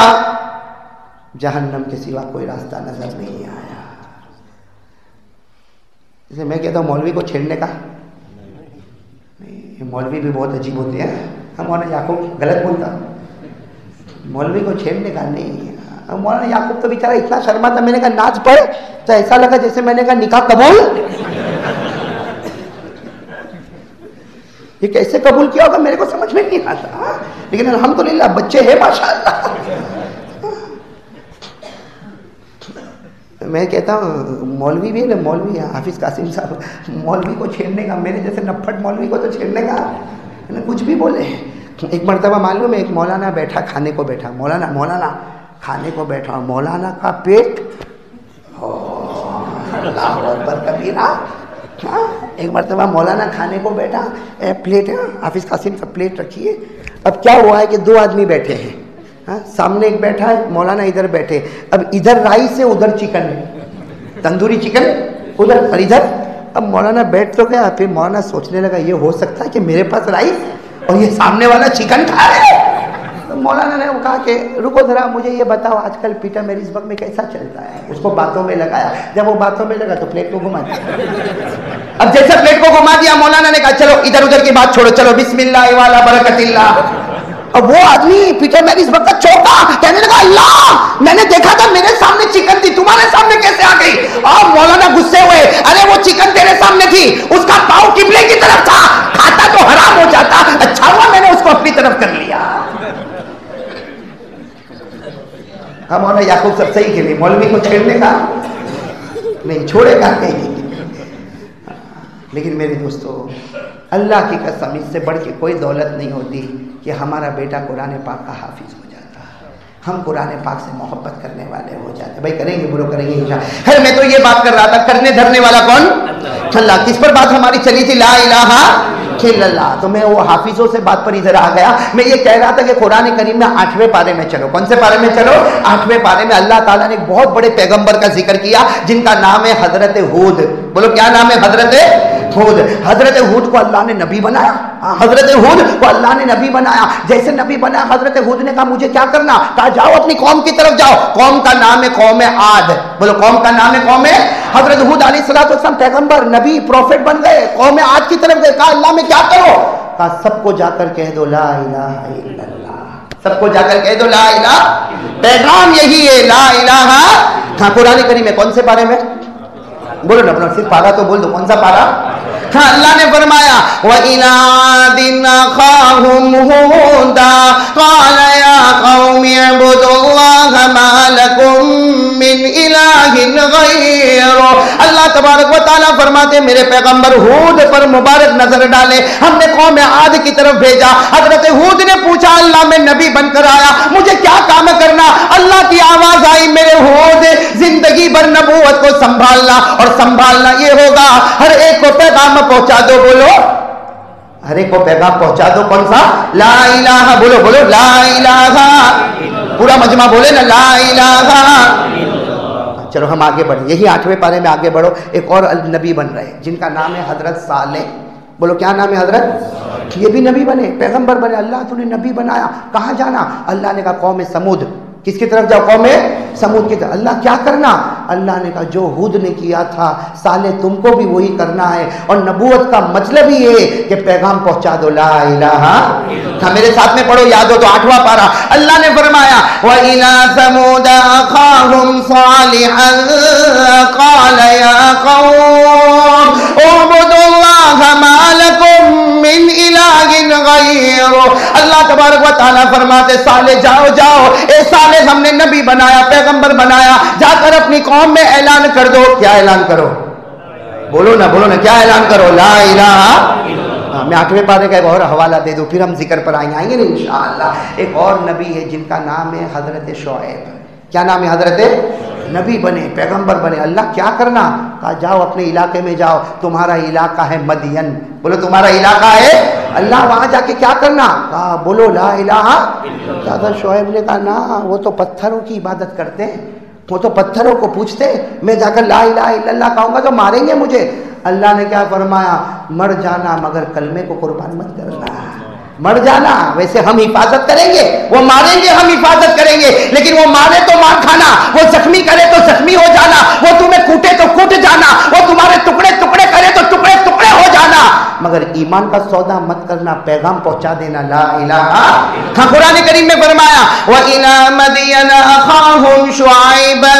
جہنم کے سوا کوئی راستہ نظر نہیں آیا. اسے میں کہتا ہوں مولوی کو چھیڑنے کا نہیں، مولوی بھی بہت عجیب ہوتے ہیں. ہم مولانا یعقوب غلط بولتا मौलवी को छेड़ने का नहीं। मौलाना याकूब तो बेचारा इतना शर्मा था, मैंने कहा नाच पढ़, तो ऐसा लगा जैसे मैंने कहा निकाह कबूल। ये कैसे कबूल किया होगा मेरे को समझ में नहीं आता, लेकिन अल्हम्दुलिल्लाह बच्चे हैं माशाअल्लाह। मैं कहता हूँ मौलवी भी है ना, मौलवी हाफिज कासिम साहब, मौलवी को छेड़ने का, मेरे जैसे नफ्फट मौलवी को तो छेड़ने का ना, कुछ भी बोले। एक मरतबा मालूम है, एक मौलाना बैठा खाने को बैठा, मौलाना खाने को बैठा, मौलाना का पेट अल्लाह अकबर कबीरा। एक मरतबा मौलाना खाने को बैठा, प्लेट है हाफिज कासिम का, प्लेट रखी है। अब क्या हुआ है कि दो आदमी बैठे हैं, सामने एक बैठा है, मौलाना इधर बैठे। अब इधर राइस है, उधर चिकन है, तंदूरी चिकन उधर, और इधर। अब मौलाना बैठ तो गया, फिर मौलाना सोचने लगा ये हो सकता है कि मेरे पास राइस और ये सामने वाला चिकन खा रहे हैं। तो मौलाना ने कहा कि रुको जरा, मुझे ये बताओ आजकल पीटर मैरिजबर्ग में कैसा चलता है। उसको बातों में लगाया, जब वो बातों में लगा तो प्लेट को घुमा दिया। अब जैसे प्लेट को घुमा दिया, मौलाना ने कहा चलो इधर उधर की बात छोड़ो, चलो बिस्मिल्लाह वाला बरकतिल्लाह। अब वो आदमी पीटर मैरिजबर्ग का चौंका, कहने लगा अल्लाह, मैंने देखा था मेरे सामने चिकन थी, तुम्हारे सामने कैसे आ गई? और मौलाना गुस्से हुए, अरे वो चिकन तेरे सामने थी, उसका पाँव किबले की तरफ था, खाता तो हराम हो जाता, अच्छा हुआ मैंने उसको अपनी तरफ कर लिया। हम मौलाना याकूब सब सही के लिए, मौलवी को छेड़ने का नहीं, छोड़ेगा नहीं। लेकिन मेरे दोस्तों, अल्लाह की कसम, इससे बढ़ के कोई दौलत नहीं होती कि हमारा बेटा कुरान पाक का हाफिज हो जाता, हम कुरान पाक से मोहब्बत करने वाले हो जाते। भाई करेंगे, बोलो करेंगे इंशाअल्लाह। खैर मैं तो ये बात कर रहा था, करने धरने वाला कौन? अल्लाह। किस पर बात हमारी चली थी? ला इलाहा इल्लल्लाह। तो मैं वो हाफिजों से बात पर इधर आ गया। मैं ये कह रहा था कि कुरान करीम में 8वें पारे में चलो। कौन से पारे में चलो? 8वें पारे में अल्लाह ताला ने एक बहुत बड़े पैगंबर का जिक्र किया जिनका नाम है हजरत हूद। बोलो क्या नाम है? हजरत हूद। हजरत हूद को अल्लाह ने नबी बनाया। हजरत हूद को अल्लाह ने नबी बनाया। जैसे नबी बनाया, हजरत हूद ने कहा मुझे क्या करना? कहा जाओ अपनी कौम की तरफ जाओ। कौम का नाम है कौम आद। बोलो कौम का नाम है कौम। हजरत हूद अलैहिस्सलाम पैगंबर नबी प्रॉफिट बन गए, कौम आद की तरफ गए। कहा अल्लाह में क्या करो? कहा सबको जाकर कह दो ला इलाहा इल्लल्लाह। सबको जाकर कह दो ला इलाहा। पैगाम यही है, ला इलाहा। हाँ, कुरान करीम में कौन से पारे में? बोलो ना, सिर्फ पारा तो बोल दो, कौन सा पारा? हाँ, अल्लाह ने फरमाया व इला दिन खाहुम हुदा क़ाल या कौमी अब्दुल्लाह मा लकुम मिन इलाहिन गैरो। अल्लाह तबारक व तआला फरमाते मेरे पैगंबर हूद पर मुबारक नजर डाले, हमने कौम आद की तरफ भेजा। हजरत हूद ने पूछा अल्लाह मैं नबी बनकर आया, मुझे क्या काम करना? अल्लाह की आवाज आई मेरे हूद जिंदगी भर नबूवत को संभालना, और संभालना ये होगा हर एक को पैगाम पहुंचा दो। बोलो हर एक को पैगाम पहुंचा दो। कौन सा? ला इलाहा। बोलो बोलो ला इलाहा। पूरा मजमा बोले ना ला इलाहा। चलो हम आगे बढ़े, यही 8वें पारे में आगे बढ़ो। एक और नबी बन रहे जिनका नाम है हजरत सालेह। बोलो क्या नाम है? हजरत। ये भी नबी बने, पैगंबर बने। अल्लाह तूने नबी बनाया, कहाँ जाना? अल्लाह ने कहा कौम समुद। किसकी तरफ जाओ? कौम समूद की तरफ। अल्लाह क्या करना? अल्लाह ने कहा जो हूद ने किया था साले तुमको भी वही करना है। और नबूवत का मतलब ही है कि पैगाम पहुंचा दो ला इलाहा। मेरे साथ में पढ़ो, याद हो तो 8वां पारा। अल्लाह ने फरमाया व इला समूद अखाहुम सालिहन क़ाल या कौम उबुदुल्लाह मा लकुम मिन इलाहिन गैरो। अल्लाह तबारक व तआला फरमाते साले जाओ जाओ, ए साले हमने नबी बनाया, पैगंबर बनाया, जाकर अपनी कौम में ऐलान कर दो। क्या ऐलान करो? बोलो ना क्या ऐलान करो? ला इलाहा। मैं 8वें पारे का एक और हवाला दे दूं, फिर हम जिक्र पर आएंगे ना इंशाअल्लाह। एक और नबी है जिनका नाम है हजरत शुएब। क्या नाम है? हजरत नबी बने, पैगंबर बने। अल्लाह क्या करना? कहा जाओ अपने इलाके में जाओ, तुम्हारा इलाका है मदियन। बोलो तुम्हारा इलाका है। अल्लाह वहां जाके क्या करना? कहा बोलो ला इलाहा। हजरत शुएब ने कहा ना, वो तो पत्थरों की इबादत करते हैं, वो तो पत्थरों को पूछते, मैं जाकर ला इलाहा इल्लल्लाह कहूंगा तो मारेंगे मुझे। अल्लाह ने क्या फरमाया? मर जाना मगर कलमे को कुर्बान मत करना। मर जाना, वैसे हम हिफाजत करेंगे, वो मारेंगे हम हिफाजत करेंगे, लेकिन वो मारे तो मार खाना, वो जख्मी करे तो जख्मी हो जाना, वो तुम्हें कूटे तो कूट जाना, वो तुम्हारे टुकड़े टुकड़े करे तो टुकड़े टुकड़े हो जाना, مگر ایمان کا سودا مت کرنا، پیغام پہنچا دینا لا الہ۔ ہاں قرآن کریم میں فرمایا وَإِلَى مَدْيَنَ أَخَاهُمْ شُعَيْبًا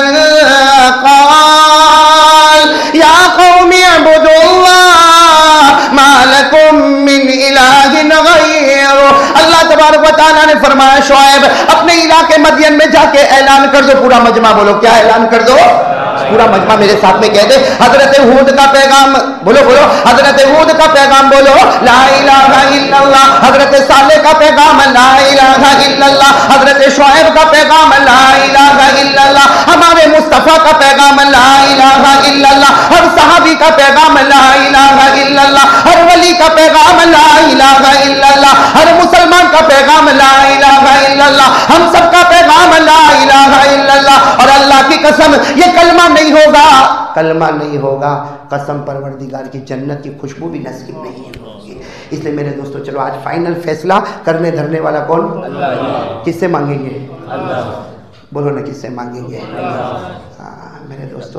قَالَ يَا قَوْمِ اعْبُدُوا اللَّهَ مَا لَكُم مِّنْ إِلَٰهٍ غَيْرُهُ۔ اللہ تبارک و تعالیٰ نے فرمایا شعیب اپنے علاقے مدین میں جا کے اعلان کر دو، پورا مجمع بولو کیا اعلان کر دو؟ پورا مجمع میرے ساتھ میں کہہ دے حضرت ہود کا پیغام بولو، بولو حضرت ہود کا پیغام بولو لا الہ الا اللہ، حضرت صالح کا پیغام لا الہ الا اللہ، حضرت شعیب کا پیغام لا الہ الا اللہ، ہمارے مصطفیٰ کا پیغام لا الہ الا اللہ، ہر صحابی کا پیغام لا الہ الا اللہ، ہر ولی کا پیغام لا الہ الا اللہ، ہر مسلمان کا پیغام لا الہ الا اللہ، ہم سب کا پیغام لا الہ الا اللہ۔ اور اللہ کی قسم یہ کلمہ نہیں ہوگا، کلمہ نہیں ہوگا، قسم پروردگار کی جنت کی خوشبو بھی نصیب نہیں ہوگی۔ اس لیے میرے دوستو چلو آج فائنل فیصلہ کرنے دھرنے والا کون؟ اللہ۔ کس سے مانگیں گے؟ اللہ۔ بولو نا کس سے مانگیں گے؟ اللہ۔ میرے دوستو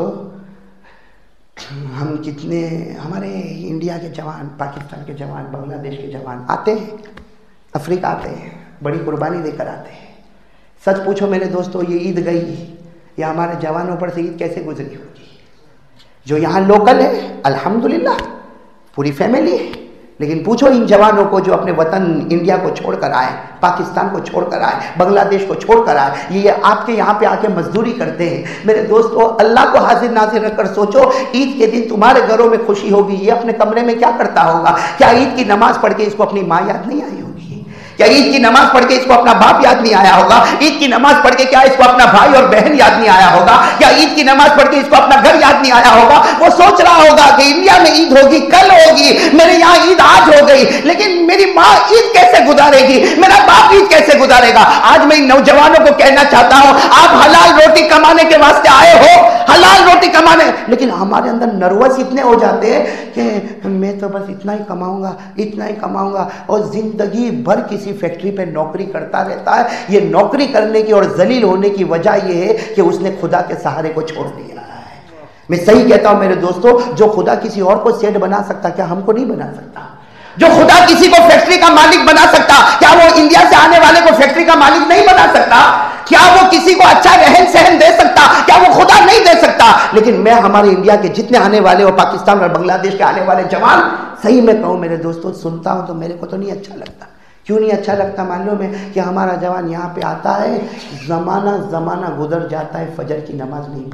ہم کتنے ہمارے انڈیا کے جوان، پاکستان کے جوان، بنگلہ دیش کے جوان آتے ہیں، افریقہ آتے ہیں، بڑی قربانی دے کر آتے ہیں۔ سچ پوچھو میرے دوستو یہ عید گئی یا ہمارے جوانوں پر سے عید کیسے گزری ہوگی؟ جو یہاں لوکل ہے الحمدللہ پوری فیملی ہے، لیکن پوچھو ان جوانوں کو جو اپنے وطن انڈیا کو چھوڑ کر آئے، پاکستان کو چھوڑ کر آئے، بنگلہ دیش کو چھوڑ کر آئے، یہ آپ کے یہاں پہ آ کے مزدوری کرتے ہیں۔ میرے دوستو اللہ کو حاضر ناظر رکھ کر سوچو عید کے دن تمہارے گھروں میں خوشی ہوگی، یہ اپنے کمرے میں کیا کرتا ہوگا؟ کیا عید کی نماز پڑھ کے اس کو اپنی ماں یاد نہیں آئی ہوگی؟ کیا عید کی نماز پڑھ کے اس کو اپنا باپ یاد نہیں آیا ہوگا؟ عید کی نماز پڑھ کے کیا اس کو اپنا بھائی اور بہن یاد نہیں آیا ہوگا؟ کیا عید کی نماز پڑھ کے اس کو اپنا گھر یاد نہیں آیا ہوگا؟ وہ سوچ رہا ہوگا کہ انڈیا میں عید ہوگی، کل ہوگی، میرے یہاں عید آج ہو گئی، لیکن میری ماں عید کیسے گزارے گی، میرا باپ عید کیسے گزارے گا؟ آج میں ان نوجوانوں کو کہنا چاہتا ہوں آپ حلال روٹی کمانے کے واسطے آئے ہو، حلال روٹی کمانے، لیکن ہمارے اندر نروس اتنے ہو جاتے ہیں کہ میں تو بس اتنا ہی کماؤں گا، اتنا ہی کماؤں گا، اور زندگی بھر کسی فیکٹری پہ نوکری کرتا رہتا ہے۔ یہ نوکری کرنے کی اور ذلیل ہونے کی وجہ یہ ہے کہ اس نے خدا کے سہارے کو چھوڑ دیا ہے۔ میں صحیح کہتا ہوں میرے دوستو، جو خدا کسی اور کو سیٹ بنا سکتا کیا ہم کو نہیں بنا سکتا؟ جو خدا کسی کو فیکٹری کا مالک بنا سکتا کیا وہ انڈیا سے آنے والے کو فیکٹری کا مالک نہیں بنا سکتا؟ کیا وہ کسی کو اچھا رہن سہن دے سکتا؟ کیا وہ خدا نہیں دے سکتا؟ لیکن میں ہمارے انڈیا کے جتنے آنے والے اور پاکستان اور بنگلہ دیش کے آنے والے جوان صحیح میں کہوں میرے دوستو سنتا ہوں تو میرے کو تو نہیں اچھا لگتا۔ کیوں نہیں اچھا لگتا معلوم ہے؟ کہ ہمارا جوان یہاں پہ آتا ہے، زمانہ گزر جاتا ہے، فجر کی نماز نہیں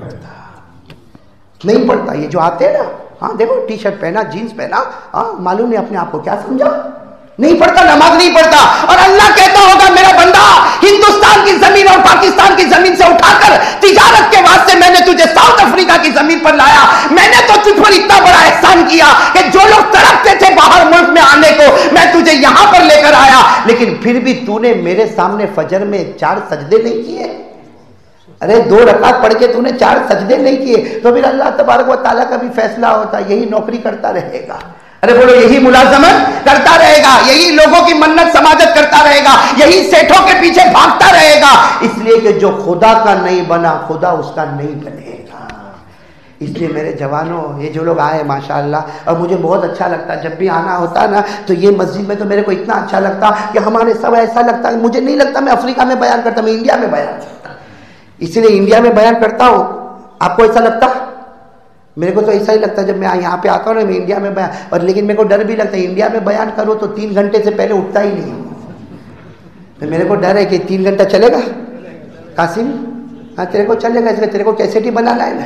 پڑھتا۔ یہ جو آتے ہیں نا، ہاں دیکھو ٹی شرٹ پہنا، جینس پہنا، ہاں معلوم نہیں اپنے آپ کو کیا سمجھا، نہیں پڑھتا، نماز نہیں پڑھتا۔ اور اللہ کہتا ہوگا میرا بندہ ہندوستان کی زمین اور پاکستان کی زمین سے اٹھا کر تجارت کے واسطے میں نے تجھے ساؤتھ افریقہ کی زمین پر لایا، میں نے تو تجھ پر اتنا بڑا احسان کیا کہ جو لوگ تڑپتے تھے باہر ملک میں آنے کو میں تجھے یہاں پر لے کر آیا، لیکن پھر بھی تو نے میرے سامنے فجر میں 4 سجدے نہیں کیے۔ ارے 2 رکعت پڑھ کے تو نے 4 سجدے نہیں کیے، تو پھر اللہ تبارک و تعالیٰ کا بھی فیصلہ ہوتا یہی نوکری کرتا رہے گا، ارے بولو یہی ملازمت کرتا رہے گا، یہی لوگوں کی منت سماجت کرتا رہے گا، یہی سیٹھوں کے پیچھے بھاگتا رہے گا، اس لیے کہ جو خدا کا نہیں بنا خدا اس کا نہیں بنے گا۔ اس لیے میرے جوانوں یہ جو لوگ آئے ماشاءاللہ، اور مجھے بہت اچھا لگتا جب بھی آنا ہوتا نا تو یہ مسجد میں تو میرے کو اتنا اچھا لگتا کہ ہمارے سب ایسا لگتا ہے، مجھے نہیں لگتا میں افریقہ میں بیان کرتا، میں انڈیا میں بیان کرتا، اس لیے انڈیا میں بیان کرتا ہوں۔ آپ کو ایسا لگتا؟ میرے کو تو ایسا ہی لگتا ہے جب میں یہاں پہ آتا ہوں نا میں انڈیا میں بیان، اور لیکن میرے کو ڈر بھی لگتا ہے انڈیا میں بیان کرو تو 3 گھنٹے سے پہلے اٹھتا ہی نہیں، تو میرے کو ڈر ہے کہ 3 گھنٹہ چلے گا قاسم؟ ہاں تیرے کو چلے گا، اس لیے تیرے کو کیسٹ ہی بنانا ہے۔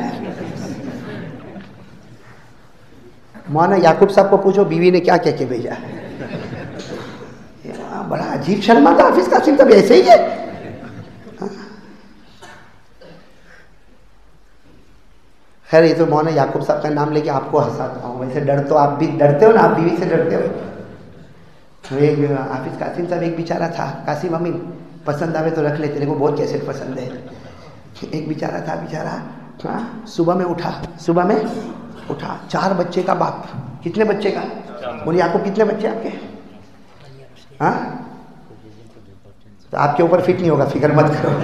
مولانا یعقوب صاحب کو پوچھو بیوی نے کیا کہہ کے بھیجا ہے، بڑا عجیب شرما تھا حافظ قاسم، تب ایسے ہی ہے۔ خیر یہ تو مولانا یعقوب صاحب کا نام لے کے آپ کو ہنساتا ہوں، ویسے ڈر تو آپ بھی ڈرتے ہو نا، آپ بیوی سے ڈرتے ہو۔ ایک حافظ قاسم صاحب ایک بیچارہ تھا، قاسم امین پسند آوے تو رکھ لے، تیرے کو بہت کیسٹ پسند ہے۔ ایک بیچارہ تھا، بیچارہ صبح میں اٹھا 4 بچے کا باپ۔ کتنے بچے کا؟ بولیے آپ کو کتنے بچے آپ کے؟ ہاں تو آپ کے اوپر فٹ نہیں ہوگا، فکر مت کرو۔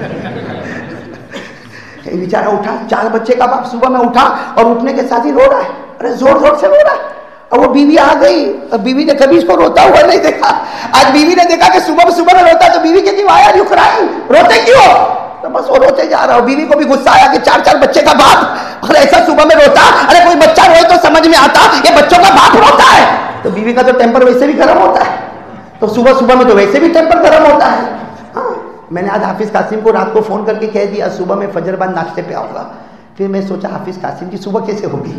بیچارہ اٹھا 4 بچے کا باپ، صبح میں اٹھا اور اٹھنے کے ساتھ ہی رو رہا ہے، ارے زور زور سے رو رہا ہے، اور وہ بیوی آ گئی، اور بیوی نے کبھی اس کو روتا ہوا نہیں دیکھا. آج بیوی نے دیکھا کہ صبح میں روتا، تو بیوی کہتی why are you crying؟ روتے کیوں؟ تو بس وہ روتے جا رہا. بیوی کو بھی غصہ آیا کہ 4 بچے کا باپ اور ایسا صبح میں روتا. ارے کوئی بچہ روئے تو سمجھ میں آتا یہ بچوں کا باپ روتا ہے. تو بیوی کا تو ٹیمپر ویسے بھی گرم ہوتا ہے، تو صبح میں تو ویسے بھی ٹیمپر گرم ہوتا ہے. ہاں میں نے آج حافظ قاسم کو رات کو فون کر کے کہہ دیا صبح میں فجر بعد ناشتے پہ آؤں گا. پھر میں سوچا حافظ قاسم کی صبح کیسے ہوگی،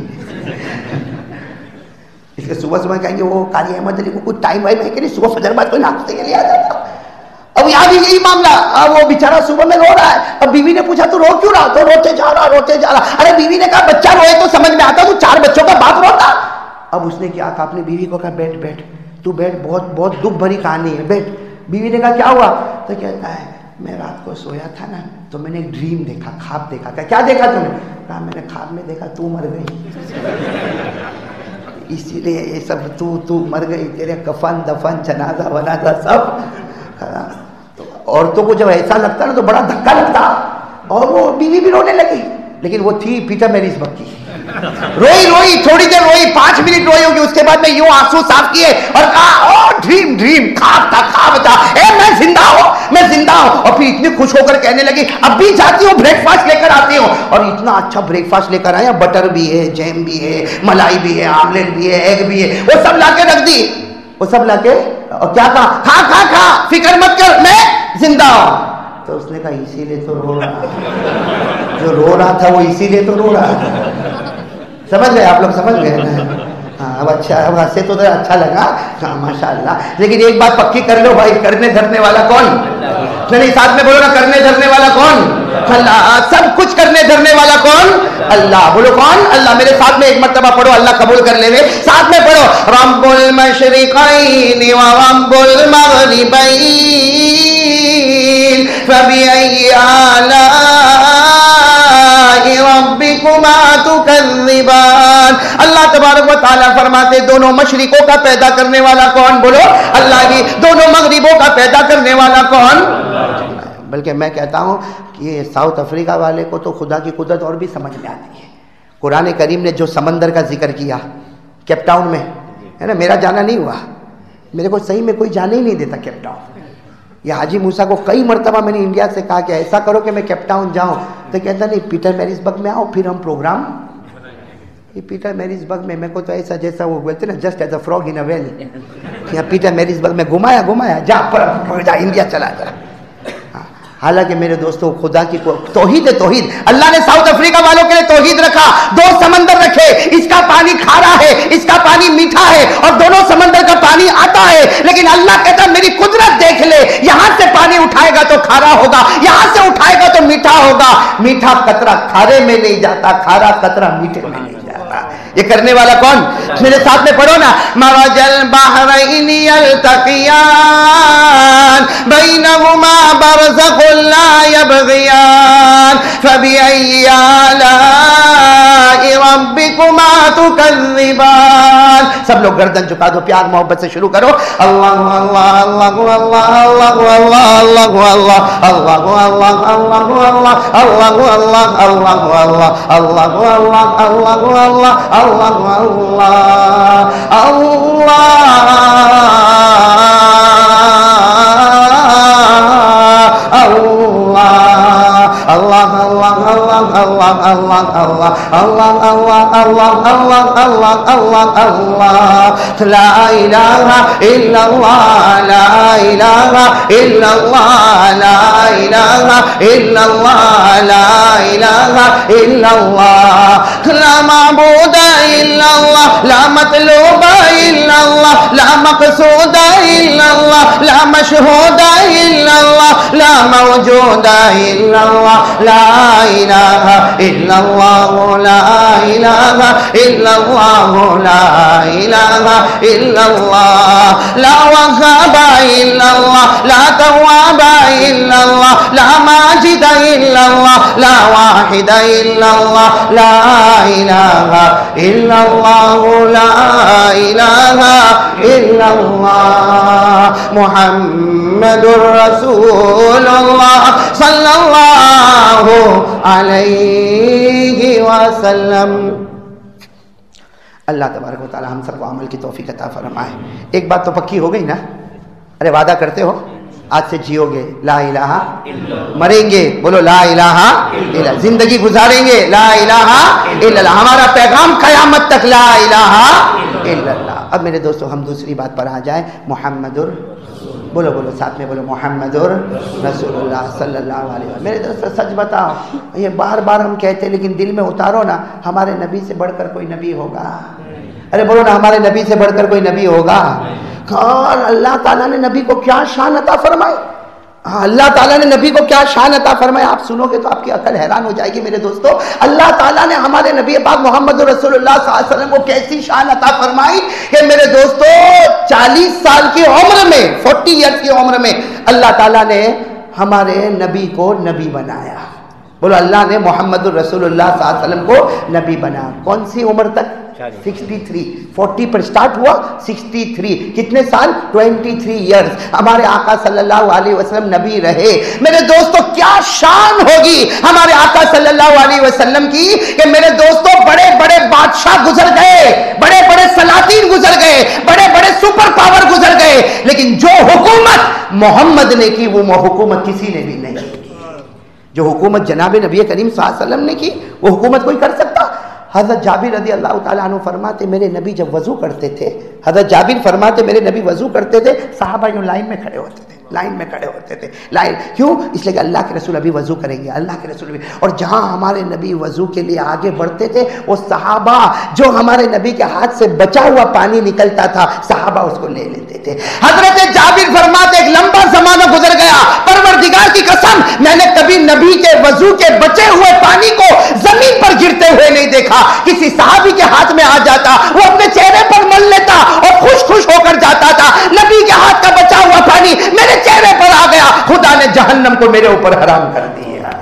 اس لیے صبح کہیں گے وہ قاری احمد علی کو کچھ ٹائم ہے کہ نہیں، صبح فجر بعد کوئی ناشتے کے لیے آ جاتا. اب یہاں بھی یہی معاملہ، وہ بیچارہ صبح میں رو رہا ہے. اب بیوی نے پوچھا تو رو کیوں رہا؟ تو روتے جا رہا. ارے بیوی نے کہا بچہ روئے تو سمجھ میں آتا، تو 4 بچوں کا باپ روتا. اب اس نے کیا کہا، اپنی بیوی کو کہا بیٹھ تو بیٹھ، بہت دکھ بھری کہانی ہے، بیٹھ. بیوی نے کہا کیا ہوا؟ تو کہتا ہے میں رات کو سویا تھا نا، تو میں نے ایک ڈریم دیکھا، خواب دیکھا. کیا دیکھا تم نے؟ کہا میں نے خواب میں دیکھا تو مر گئی، اسی لیے یہ سب تو مر گئی، تیرے کفن دفن جنازہ ونازہ سب. تو عورتوں کو جب ایسا لگتا نا تو بڑا دھکا لگتا. اور وہ بیوی بھی رونے لگی، لیکن وہ تھی پیٹر میریزبرگ کی. روئی تھوڑی دیر روئی، 5 منٹ روئی ہوگی. اس کے بعد میں یوں آنسو صاف کیے اور کہا او ڈریم خواب تھا، اے میں زندہ ہوں. اور پھر اتنی خوش ہو کر کہنے لگی اب بھی جاتی ہوں بریک فاسٹ لے کر آتی ہوں. اور اتنا اچھا بریک فاسٹ لے کر آیا، بٹر بھی ہے، جیم بھی ہے، ملائی بھی ہے، آملیٹ بھی ہے، ایگ بھی ہے، وہ سب لا کے رکھ دی. اور کیا کہا، کھا فکر مت کر میں زندہ ہوں. تو اس نے کہا اسی لیے تو رو رہا، جو رو رہا تھا وہ اسی لیے تو رو رہا تھا. سمجھ گئے آپ لوگ؟ سمجھ گئے نا؟ ہاں اب اچھا، اب ہنسے تو اچھا لگا. ہاں ماشاء اللہ. لیکن ایک بات پکی کر لو بھائی، کرنے دھرنے والا کون؟ نہیں ساتھ میں بولو نا، کرنے دھرنے والا کون؟ اللہ. سب کچھ کرنے دھرنے والا کون؟ اللہ. بولو کون؟ اللہ. میرے ساتھ میں ایک مرتبہ پڑھو، اللہ قبول کر لے. ساتھ میں پڑھو، رب المشرقین و رب المغربین فبأي آلاء ربكما تكذبان. اللہ تبارک و تعالیٰ فرماتے دونوں مشرقوں کا پیدا کرنے والا کون؟ بولو اللہ ہی. دونوں مغربوں کا پیدا کرنے والا کون؟ بلکہ میں کہتا ہوں کہ یہ ساؤتھ افریقہ والے کو تو خدا کی قدرت اور بھی سمجھ میں آتی ہے. قرآن کریم نے جو سمندر کا ذکر کیا کیپ ٹاؤن میں ہے نا، میرا جانا نہیں ہوا، میرے کو صحیح میں کوئی جانے ہی نہیں دیتا کیپ ٹاؤن. یہ حاجی موسیٰ کو کئی مرتبہ میں نے انڈیا سے کہا کہ ایسا کرو کہ میں کیپ ٹاؤن جاؤں، تو کہتا نہیں پیٹر میریزبرگ میں آؤ پھر ہم پروگرام. یہ پیٹر میریزبرگ میں میرے کو تو ایسا جیسا وہ بولتے نا just as a frog in a well. یہاں پیٹر میریزبرگ میں گھمایا جا انڈیا چلا جا. حالانکہ میرے دوستوں خدا کی توحید ہے، توحید. اللہ نے ساؤتھ افریقہ والوں کے لیے توحید رکھا. 2 سمندر رکھے، اس کا پانی کھارا ہے، اس کا پانی میٹھا ہے، اور دونوں سمندر کا پانی آتا ہے. لیکن اللہ کہتا میری قدرت دیکھ لے، یہاں سے پانی اٹھائے گا تو کھارا ہوگا، یہاں سے اٹھائے گا تو میٹھا ہوگا. میٹھا قطرہ کھارے میں نہیں جاتا، کھارا قطرہ میٹھے میں نہیں جاتا. یہ کرنے والا کون؟ میرے ساتھ میں پڑھو نا، مرج البحرین یلتقیان بینہما برزخ لا یبغیان فبأی آلاء ربکما تکذبان. سب لوگ گردن جھکا دو، پیار محبت سے شروع کرو. اللہ اللہ اللہ اللہ اللہ اللہ اللہ اللہ اللہ اللہ اللہ اللہ اللہ اللہ اللہ اللہ اللہ اللہ لا الہ الا اللہ لا الہ الا اللہ لا الہ الا اللہ لا الہ الا اللہ لا معبود الا اللہ لا مطلوب الا اللہ لا مقصود الا اللہ لا مشہود الا اللہ لا موجود الا اللہ لا الہ الا اللہ لا الہ الا اللہ لا الہ الا اللہ لا وهاب الا اللہ لا تواب الا اللہ لا ماجد الا اللہ لا واحد الا اللہ لا الہ الا اللہ لا الہ الا اللہ محمد رسول اللہ صلی اللہ علیہ وسلم. اللہ تبارک و تعالی ہم سب کو عمل کی توفیق عطا فرمائے. ایک بات تو پکی ہو گئی نا, ارے وعدہ کرتے ہو آج سے جیو گے لا الہ, مریں گے بولو لا الہ الا, زندگی گزاریں گے لا الہ الا اللہ, ہمارا پیغام قیامت تک لا الہ الا اللہ. اب میرے دوستو ہم دوسری بات پر آ جائیں, محمد بولو بولو ساتھ میں بولو, محمد رسول اللہ صلی اللہ علیہ وسلم. میرے دوستو سچ بتاؤ, یہ بار بار ہم کہتے ہیں لیکن دل میں اتارو نا, ہمارے نبی سے بڑھ کر کوئی نبی ہوگا؟ ارے بولو نا, ہمارے نبی سے بڑھ کر کوئی نبی ہوگا؟ اور اللہ تعالیٰ نے نبی کو کیا شان عطا فرمائی, اللہ تعالیٰ نے نبی کو کیا شان عطا فرمایا. آپ سنو گے تو آپ کی عقل حیران ہو جائے گی میرے دوستو. اللہ تعالیٰ نے ہمارے نبی پاک محمد رسول اللہ صلی اللہ علیہ وسلم کو کیسی شان عطا فرمائی کہ میرے دوستو 40 سال کی عمر میں, 40 ایئرس کی عمر میں اللہ تعالیٰ نے ہمارے نبی کو نبی بنایا. بولو اللہ نے محمد رسول اللہ صلی اللہ علیہ وسلم کو نبی بنایا. کون سی عمر تک؟ 63. 40 پر سٹارٹ ہوا, 63 کتنے سال؟ 23 ایئرس ہمارے آقا صلی اللہ علیہ وسلم نبی رہے. میرے دوستو کیا شان ہوگی ہمارے آقا صلی اللہ علیہ وسلم کی کہ میرے دوستو بڑے بڑے بادشاہ گزر گئے, بڑے بڑے سلاطین گزر گئے, بڑے بڑے سپر پاور گزر گئے, لیکن جو حکومت محمد نے کی وہ حکومت کسی نے بھی نہیں کی. جو حکومت جناب نبی کریم صلی اللہ علیہ وسلم نے کی وہ حکومت کوئی کر سکتا؟ حضرت جابر رضی اللہ تعالیٰ عنہ فرماتے میرے نبی جب وضو کرتے تھے, حضرت جابر فرماتے میرے نبی وضو کرتے تھے, صحابہ یوں لائن میں کھڑے ہوتے تھے, لائن میں کھڑے ہوتے تھے. لائن کیوں؟ اس لیے کہ اللہ کے رسول ابھی وضو کریں گے, اللہ کے رسول بھی. اور جہاں ہمارے نبی وضو کے لیے آگے بڑھتے تھے وہ صحابہ جو ہمارے نبی کے ہاتھ سے بچا ہوا پانی نکلتا تھا صحابہ اس کو لے لیتے تھے. حضرت جابر فرماتے ایک لمبا زمانہ گزر گیا, پروردگار کی قسم میں نے کبھی نبی کے وضو کے بچے ہوئے پانی کو زمین پر گرتے ہوئے نہیں دیکھا. کسی صحابی کے ہاتھ میں آ جاتا, وہ اپنے چہرے پر مل لیتا اور خوش خوش ہو کر جاتا تھا. نبی کے ہاتھ کا بچا ہوا پانی میرے چہرے پر آ گیا, خدا نے جہنم کو میرے اوپر حرام کر دیا.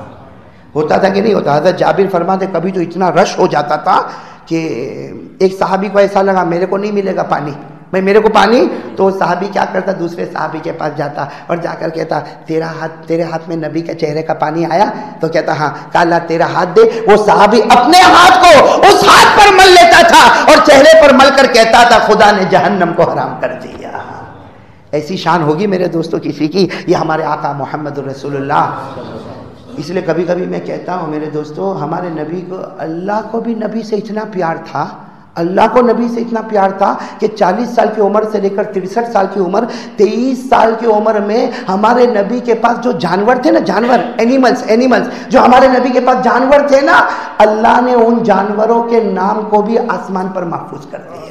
ہوتا تھا کہ نہیں ہوتا؟ حضرت جابر فرماتے کبھی تو اتنا رش ہو جاتا تھا کہ ایک صحابی کو ایسا لگا میرے کو نہیں ملے گا پانی, میں میرے کو پانی, تو صحابی کیا کرتا, دوسرے صحابی کے پاس جاتا اور جا کر کہتا تیرے ہاتھ میں نبی کے چہرے کا پانی آیا؟ تو کہتا ہاں. کالا تیرا ہاتھ دے. وہ صحابی اپنے ہاتھ کو اس ہاتھ پر مل لیتا تھا اور چہرے پر مل کر کہتا تھا خدا نے جہنم کو حرام کر دیا. ایسی شان ہوگی میرے دوستوں کسی کی؟ یہ ہمارے آقا محمد رسول اللہ. اس لیے کبھی کبھی میں کہتا ہوں میرے دوستوں, ہمارے نبی کو, اللہ کو بھی نبی سے اتنا پیار تھا, اللہ کو نبی سے اتنا پیار تھا کہ 40 سال کی عمر سے لے کر 63 سال کی عمر, 23 سال کی عمر میں ہمارے نبی کے پاس جو جانور تھے نا, جانور, اینیملز جو ہمارے نبی کے پاس جانور تھے نا, اللہ نے ان جانوروں کے نام کو بھی آسمان پر محفوظ کر دیا.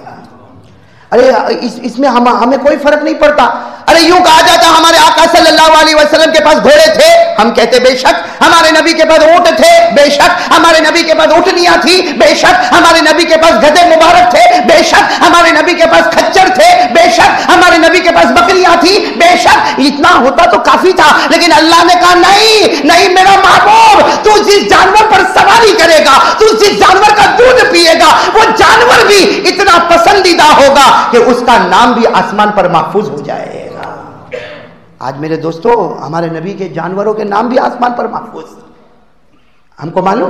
ارے اس میں ہمیں کوئی فرق نہیں پڑتا. ارے یوں کہا جاتا ہمارے آقا صلی اللہ علیہ وسلم کے پاس گھوڑے تھے, ہم کہتے بے شک. ہمارے نبی کے پاس اونٹ تھے, بے شک. ہمارے نبی کے پاس اونٹنیاں تھی, بے شک. ہمارے نبی کے پاس گدھے مبارک تھے, بے شک. ہمارے نبی کے پاس کھچر تھے, بے شک. ہمارے نبی کے پاس بکریاں تھی, بے شک. اتنا ہوتا تو کافی تھا, لیکن اللہ نے کہا نہیں میرا محبوب, تو جس جانور پر سواری کرے گا, تو جس جانور کا دودھ پیے گا, وہ جانور بھی اتنا پسندیدہ ہوگا کہ اس کا نام بھی آسمان پر محفوظ ہو جائے گا. آج میرے دوستو ہمارے نبی کے جانوروں کے نام بھی آسمان پر محفوظ. ہم کو معلوم,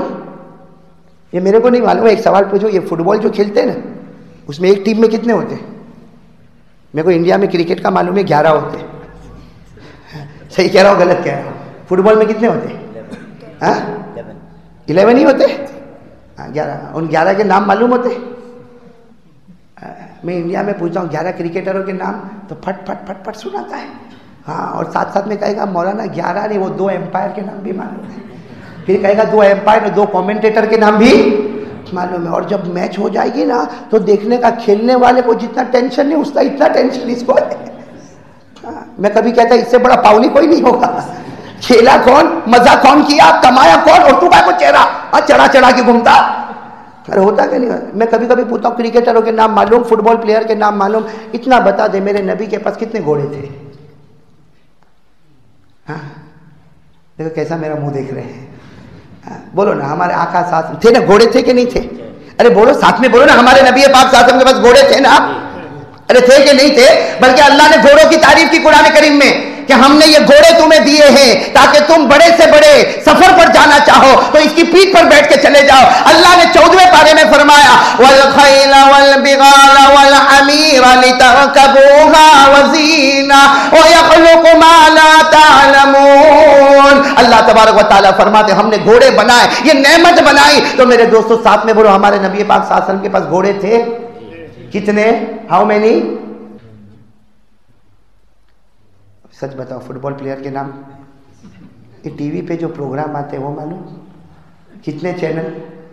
یہ میرے کو نہیں معلوم. ایک سوال پوچھو, یہ فٹ بال جو کھیلتے ہیں نا, اس میں ایک ٹیم میں کتنے ہوتے ہیں؟ میرے کو انڈیا میں کرکٹ کا معلوم ہے 11 ہوتے ہیں. صحیح کہہ رہا ہوں غلط کہہ رہا ہوں؟ فٹ بال میں کتنے ہوتے ہیں؟ 11 ہی ہوتے ہیں. 11. ان 11 کے نام معلوم ہوتے ہیں؟ میں انڈیا میں پوچھتا ہوں 11 کرکٹروں کے نام تو پھٹ پھٹ پھٹ پھٹ سناتا ہے. ہاں, اور ساتھ ساتھ میں کہے گا مولانا 11 نہیں, وہ 2 امپائر کے نام بھی معلوم ہے. پھر کہے گا 2 امپائر اور 2 کومنٹیٹر کے نام بھی معلوم ہے. اور جب میچ ہو جائے گی نا تو دیکھنے کا, کھیلنے والے کو جتنا ٹینشن نہیں اس کا اتنا ٹینشن اس کو ہے. میں کبھی کہتا اس سے بڑا پاؤلی کوئی نہیں ہوگا. کھیلا کون, مزہ کون کیا, کمایا کون, اور تو کو چہرہ چڑھا چڑھا کے گھومتا. ارے ہوتا کہ نہیں؟ میں کبھی کبھی پوچھتا ہوں کرکٹروں کے نام معلوم, فٹ بال پلیئر کے نام معلوم. اتنا بتا دے میرے نبی کے پاس کتنے گھوڑے تھے؟ ہاں دیکھو کیسا میرا منہ دیکھ رہے ہیں. بولو نا ہمارے آقا ساتھ تھے نا, گھوڑے تھے کہ نہیں تھے؟ ارے بولو ساتھ میں, بولو نا ہمارے نبی پاک صلی اللہ علیہ وسلم کے پاس گھوڑے تھے نا؟ ارے تھے کہ نہیں تھے؟ بلکہ اللہ نے گھوڑوں کی تعریف کی قرآن کریم میں. کہ ہم نے یہ گھوڑے تمہیں دیے ہیں تاکہ تم بڑے سے بڑے سفر پر جانا چاہو تو اس کی پیٹھ پر بیٹھ کے چلے جاؤ. اللہ نے 14ویں پارے میں فرمایا والخیل والبغال والحمیر لترکبوها وزینہ ویخلق ما لا تعلمون. اللہ تبارک و تعالیٰ فرماتے ہم نے گھوڑے بنائے, یہ نعمت بنائی. تو میرے دوستو ساتھ میں بولو ہمارے نبی پاک صلی اللہ علیہ وسلم کے پاس گھوڑے تھے کتنے؟ How many? سچ بتاؤ فٹ بال پلیئر کے نام. یہ ٹی وی پہ جو پروگرام آتے ہیں وہ معلوم کتنے چینل؟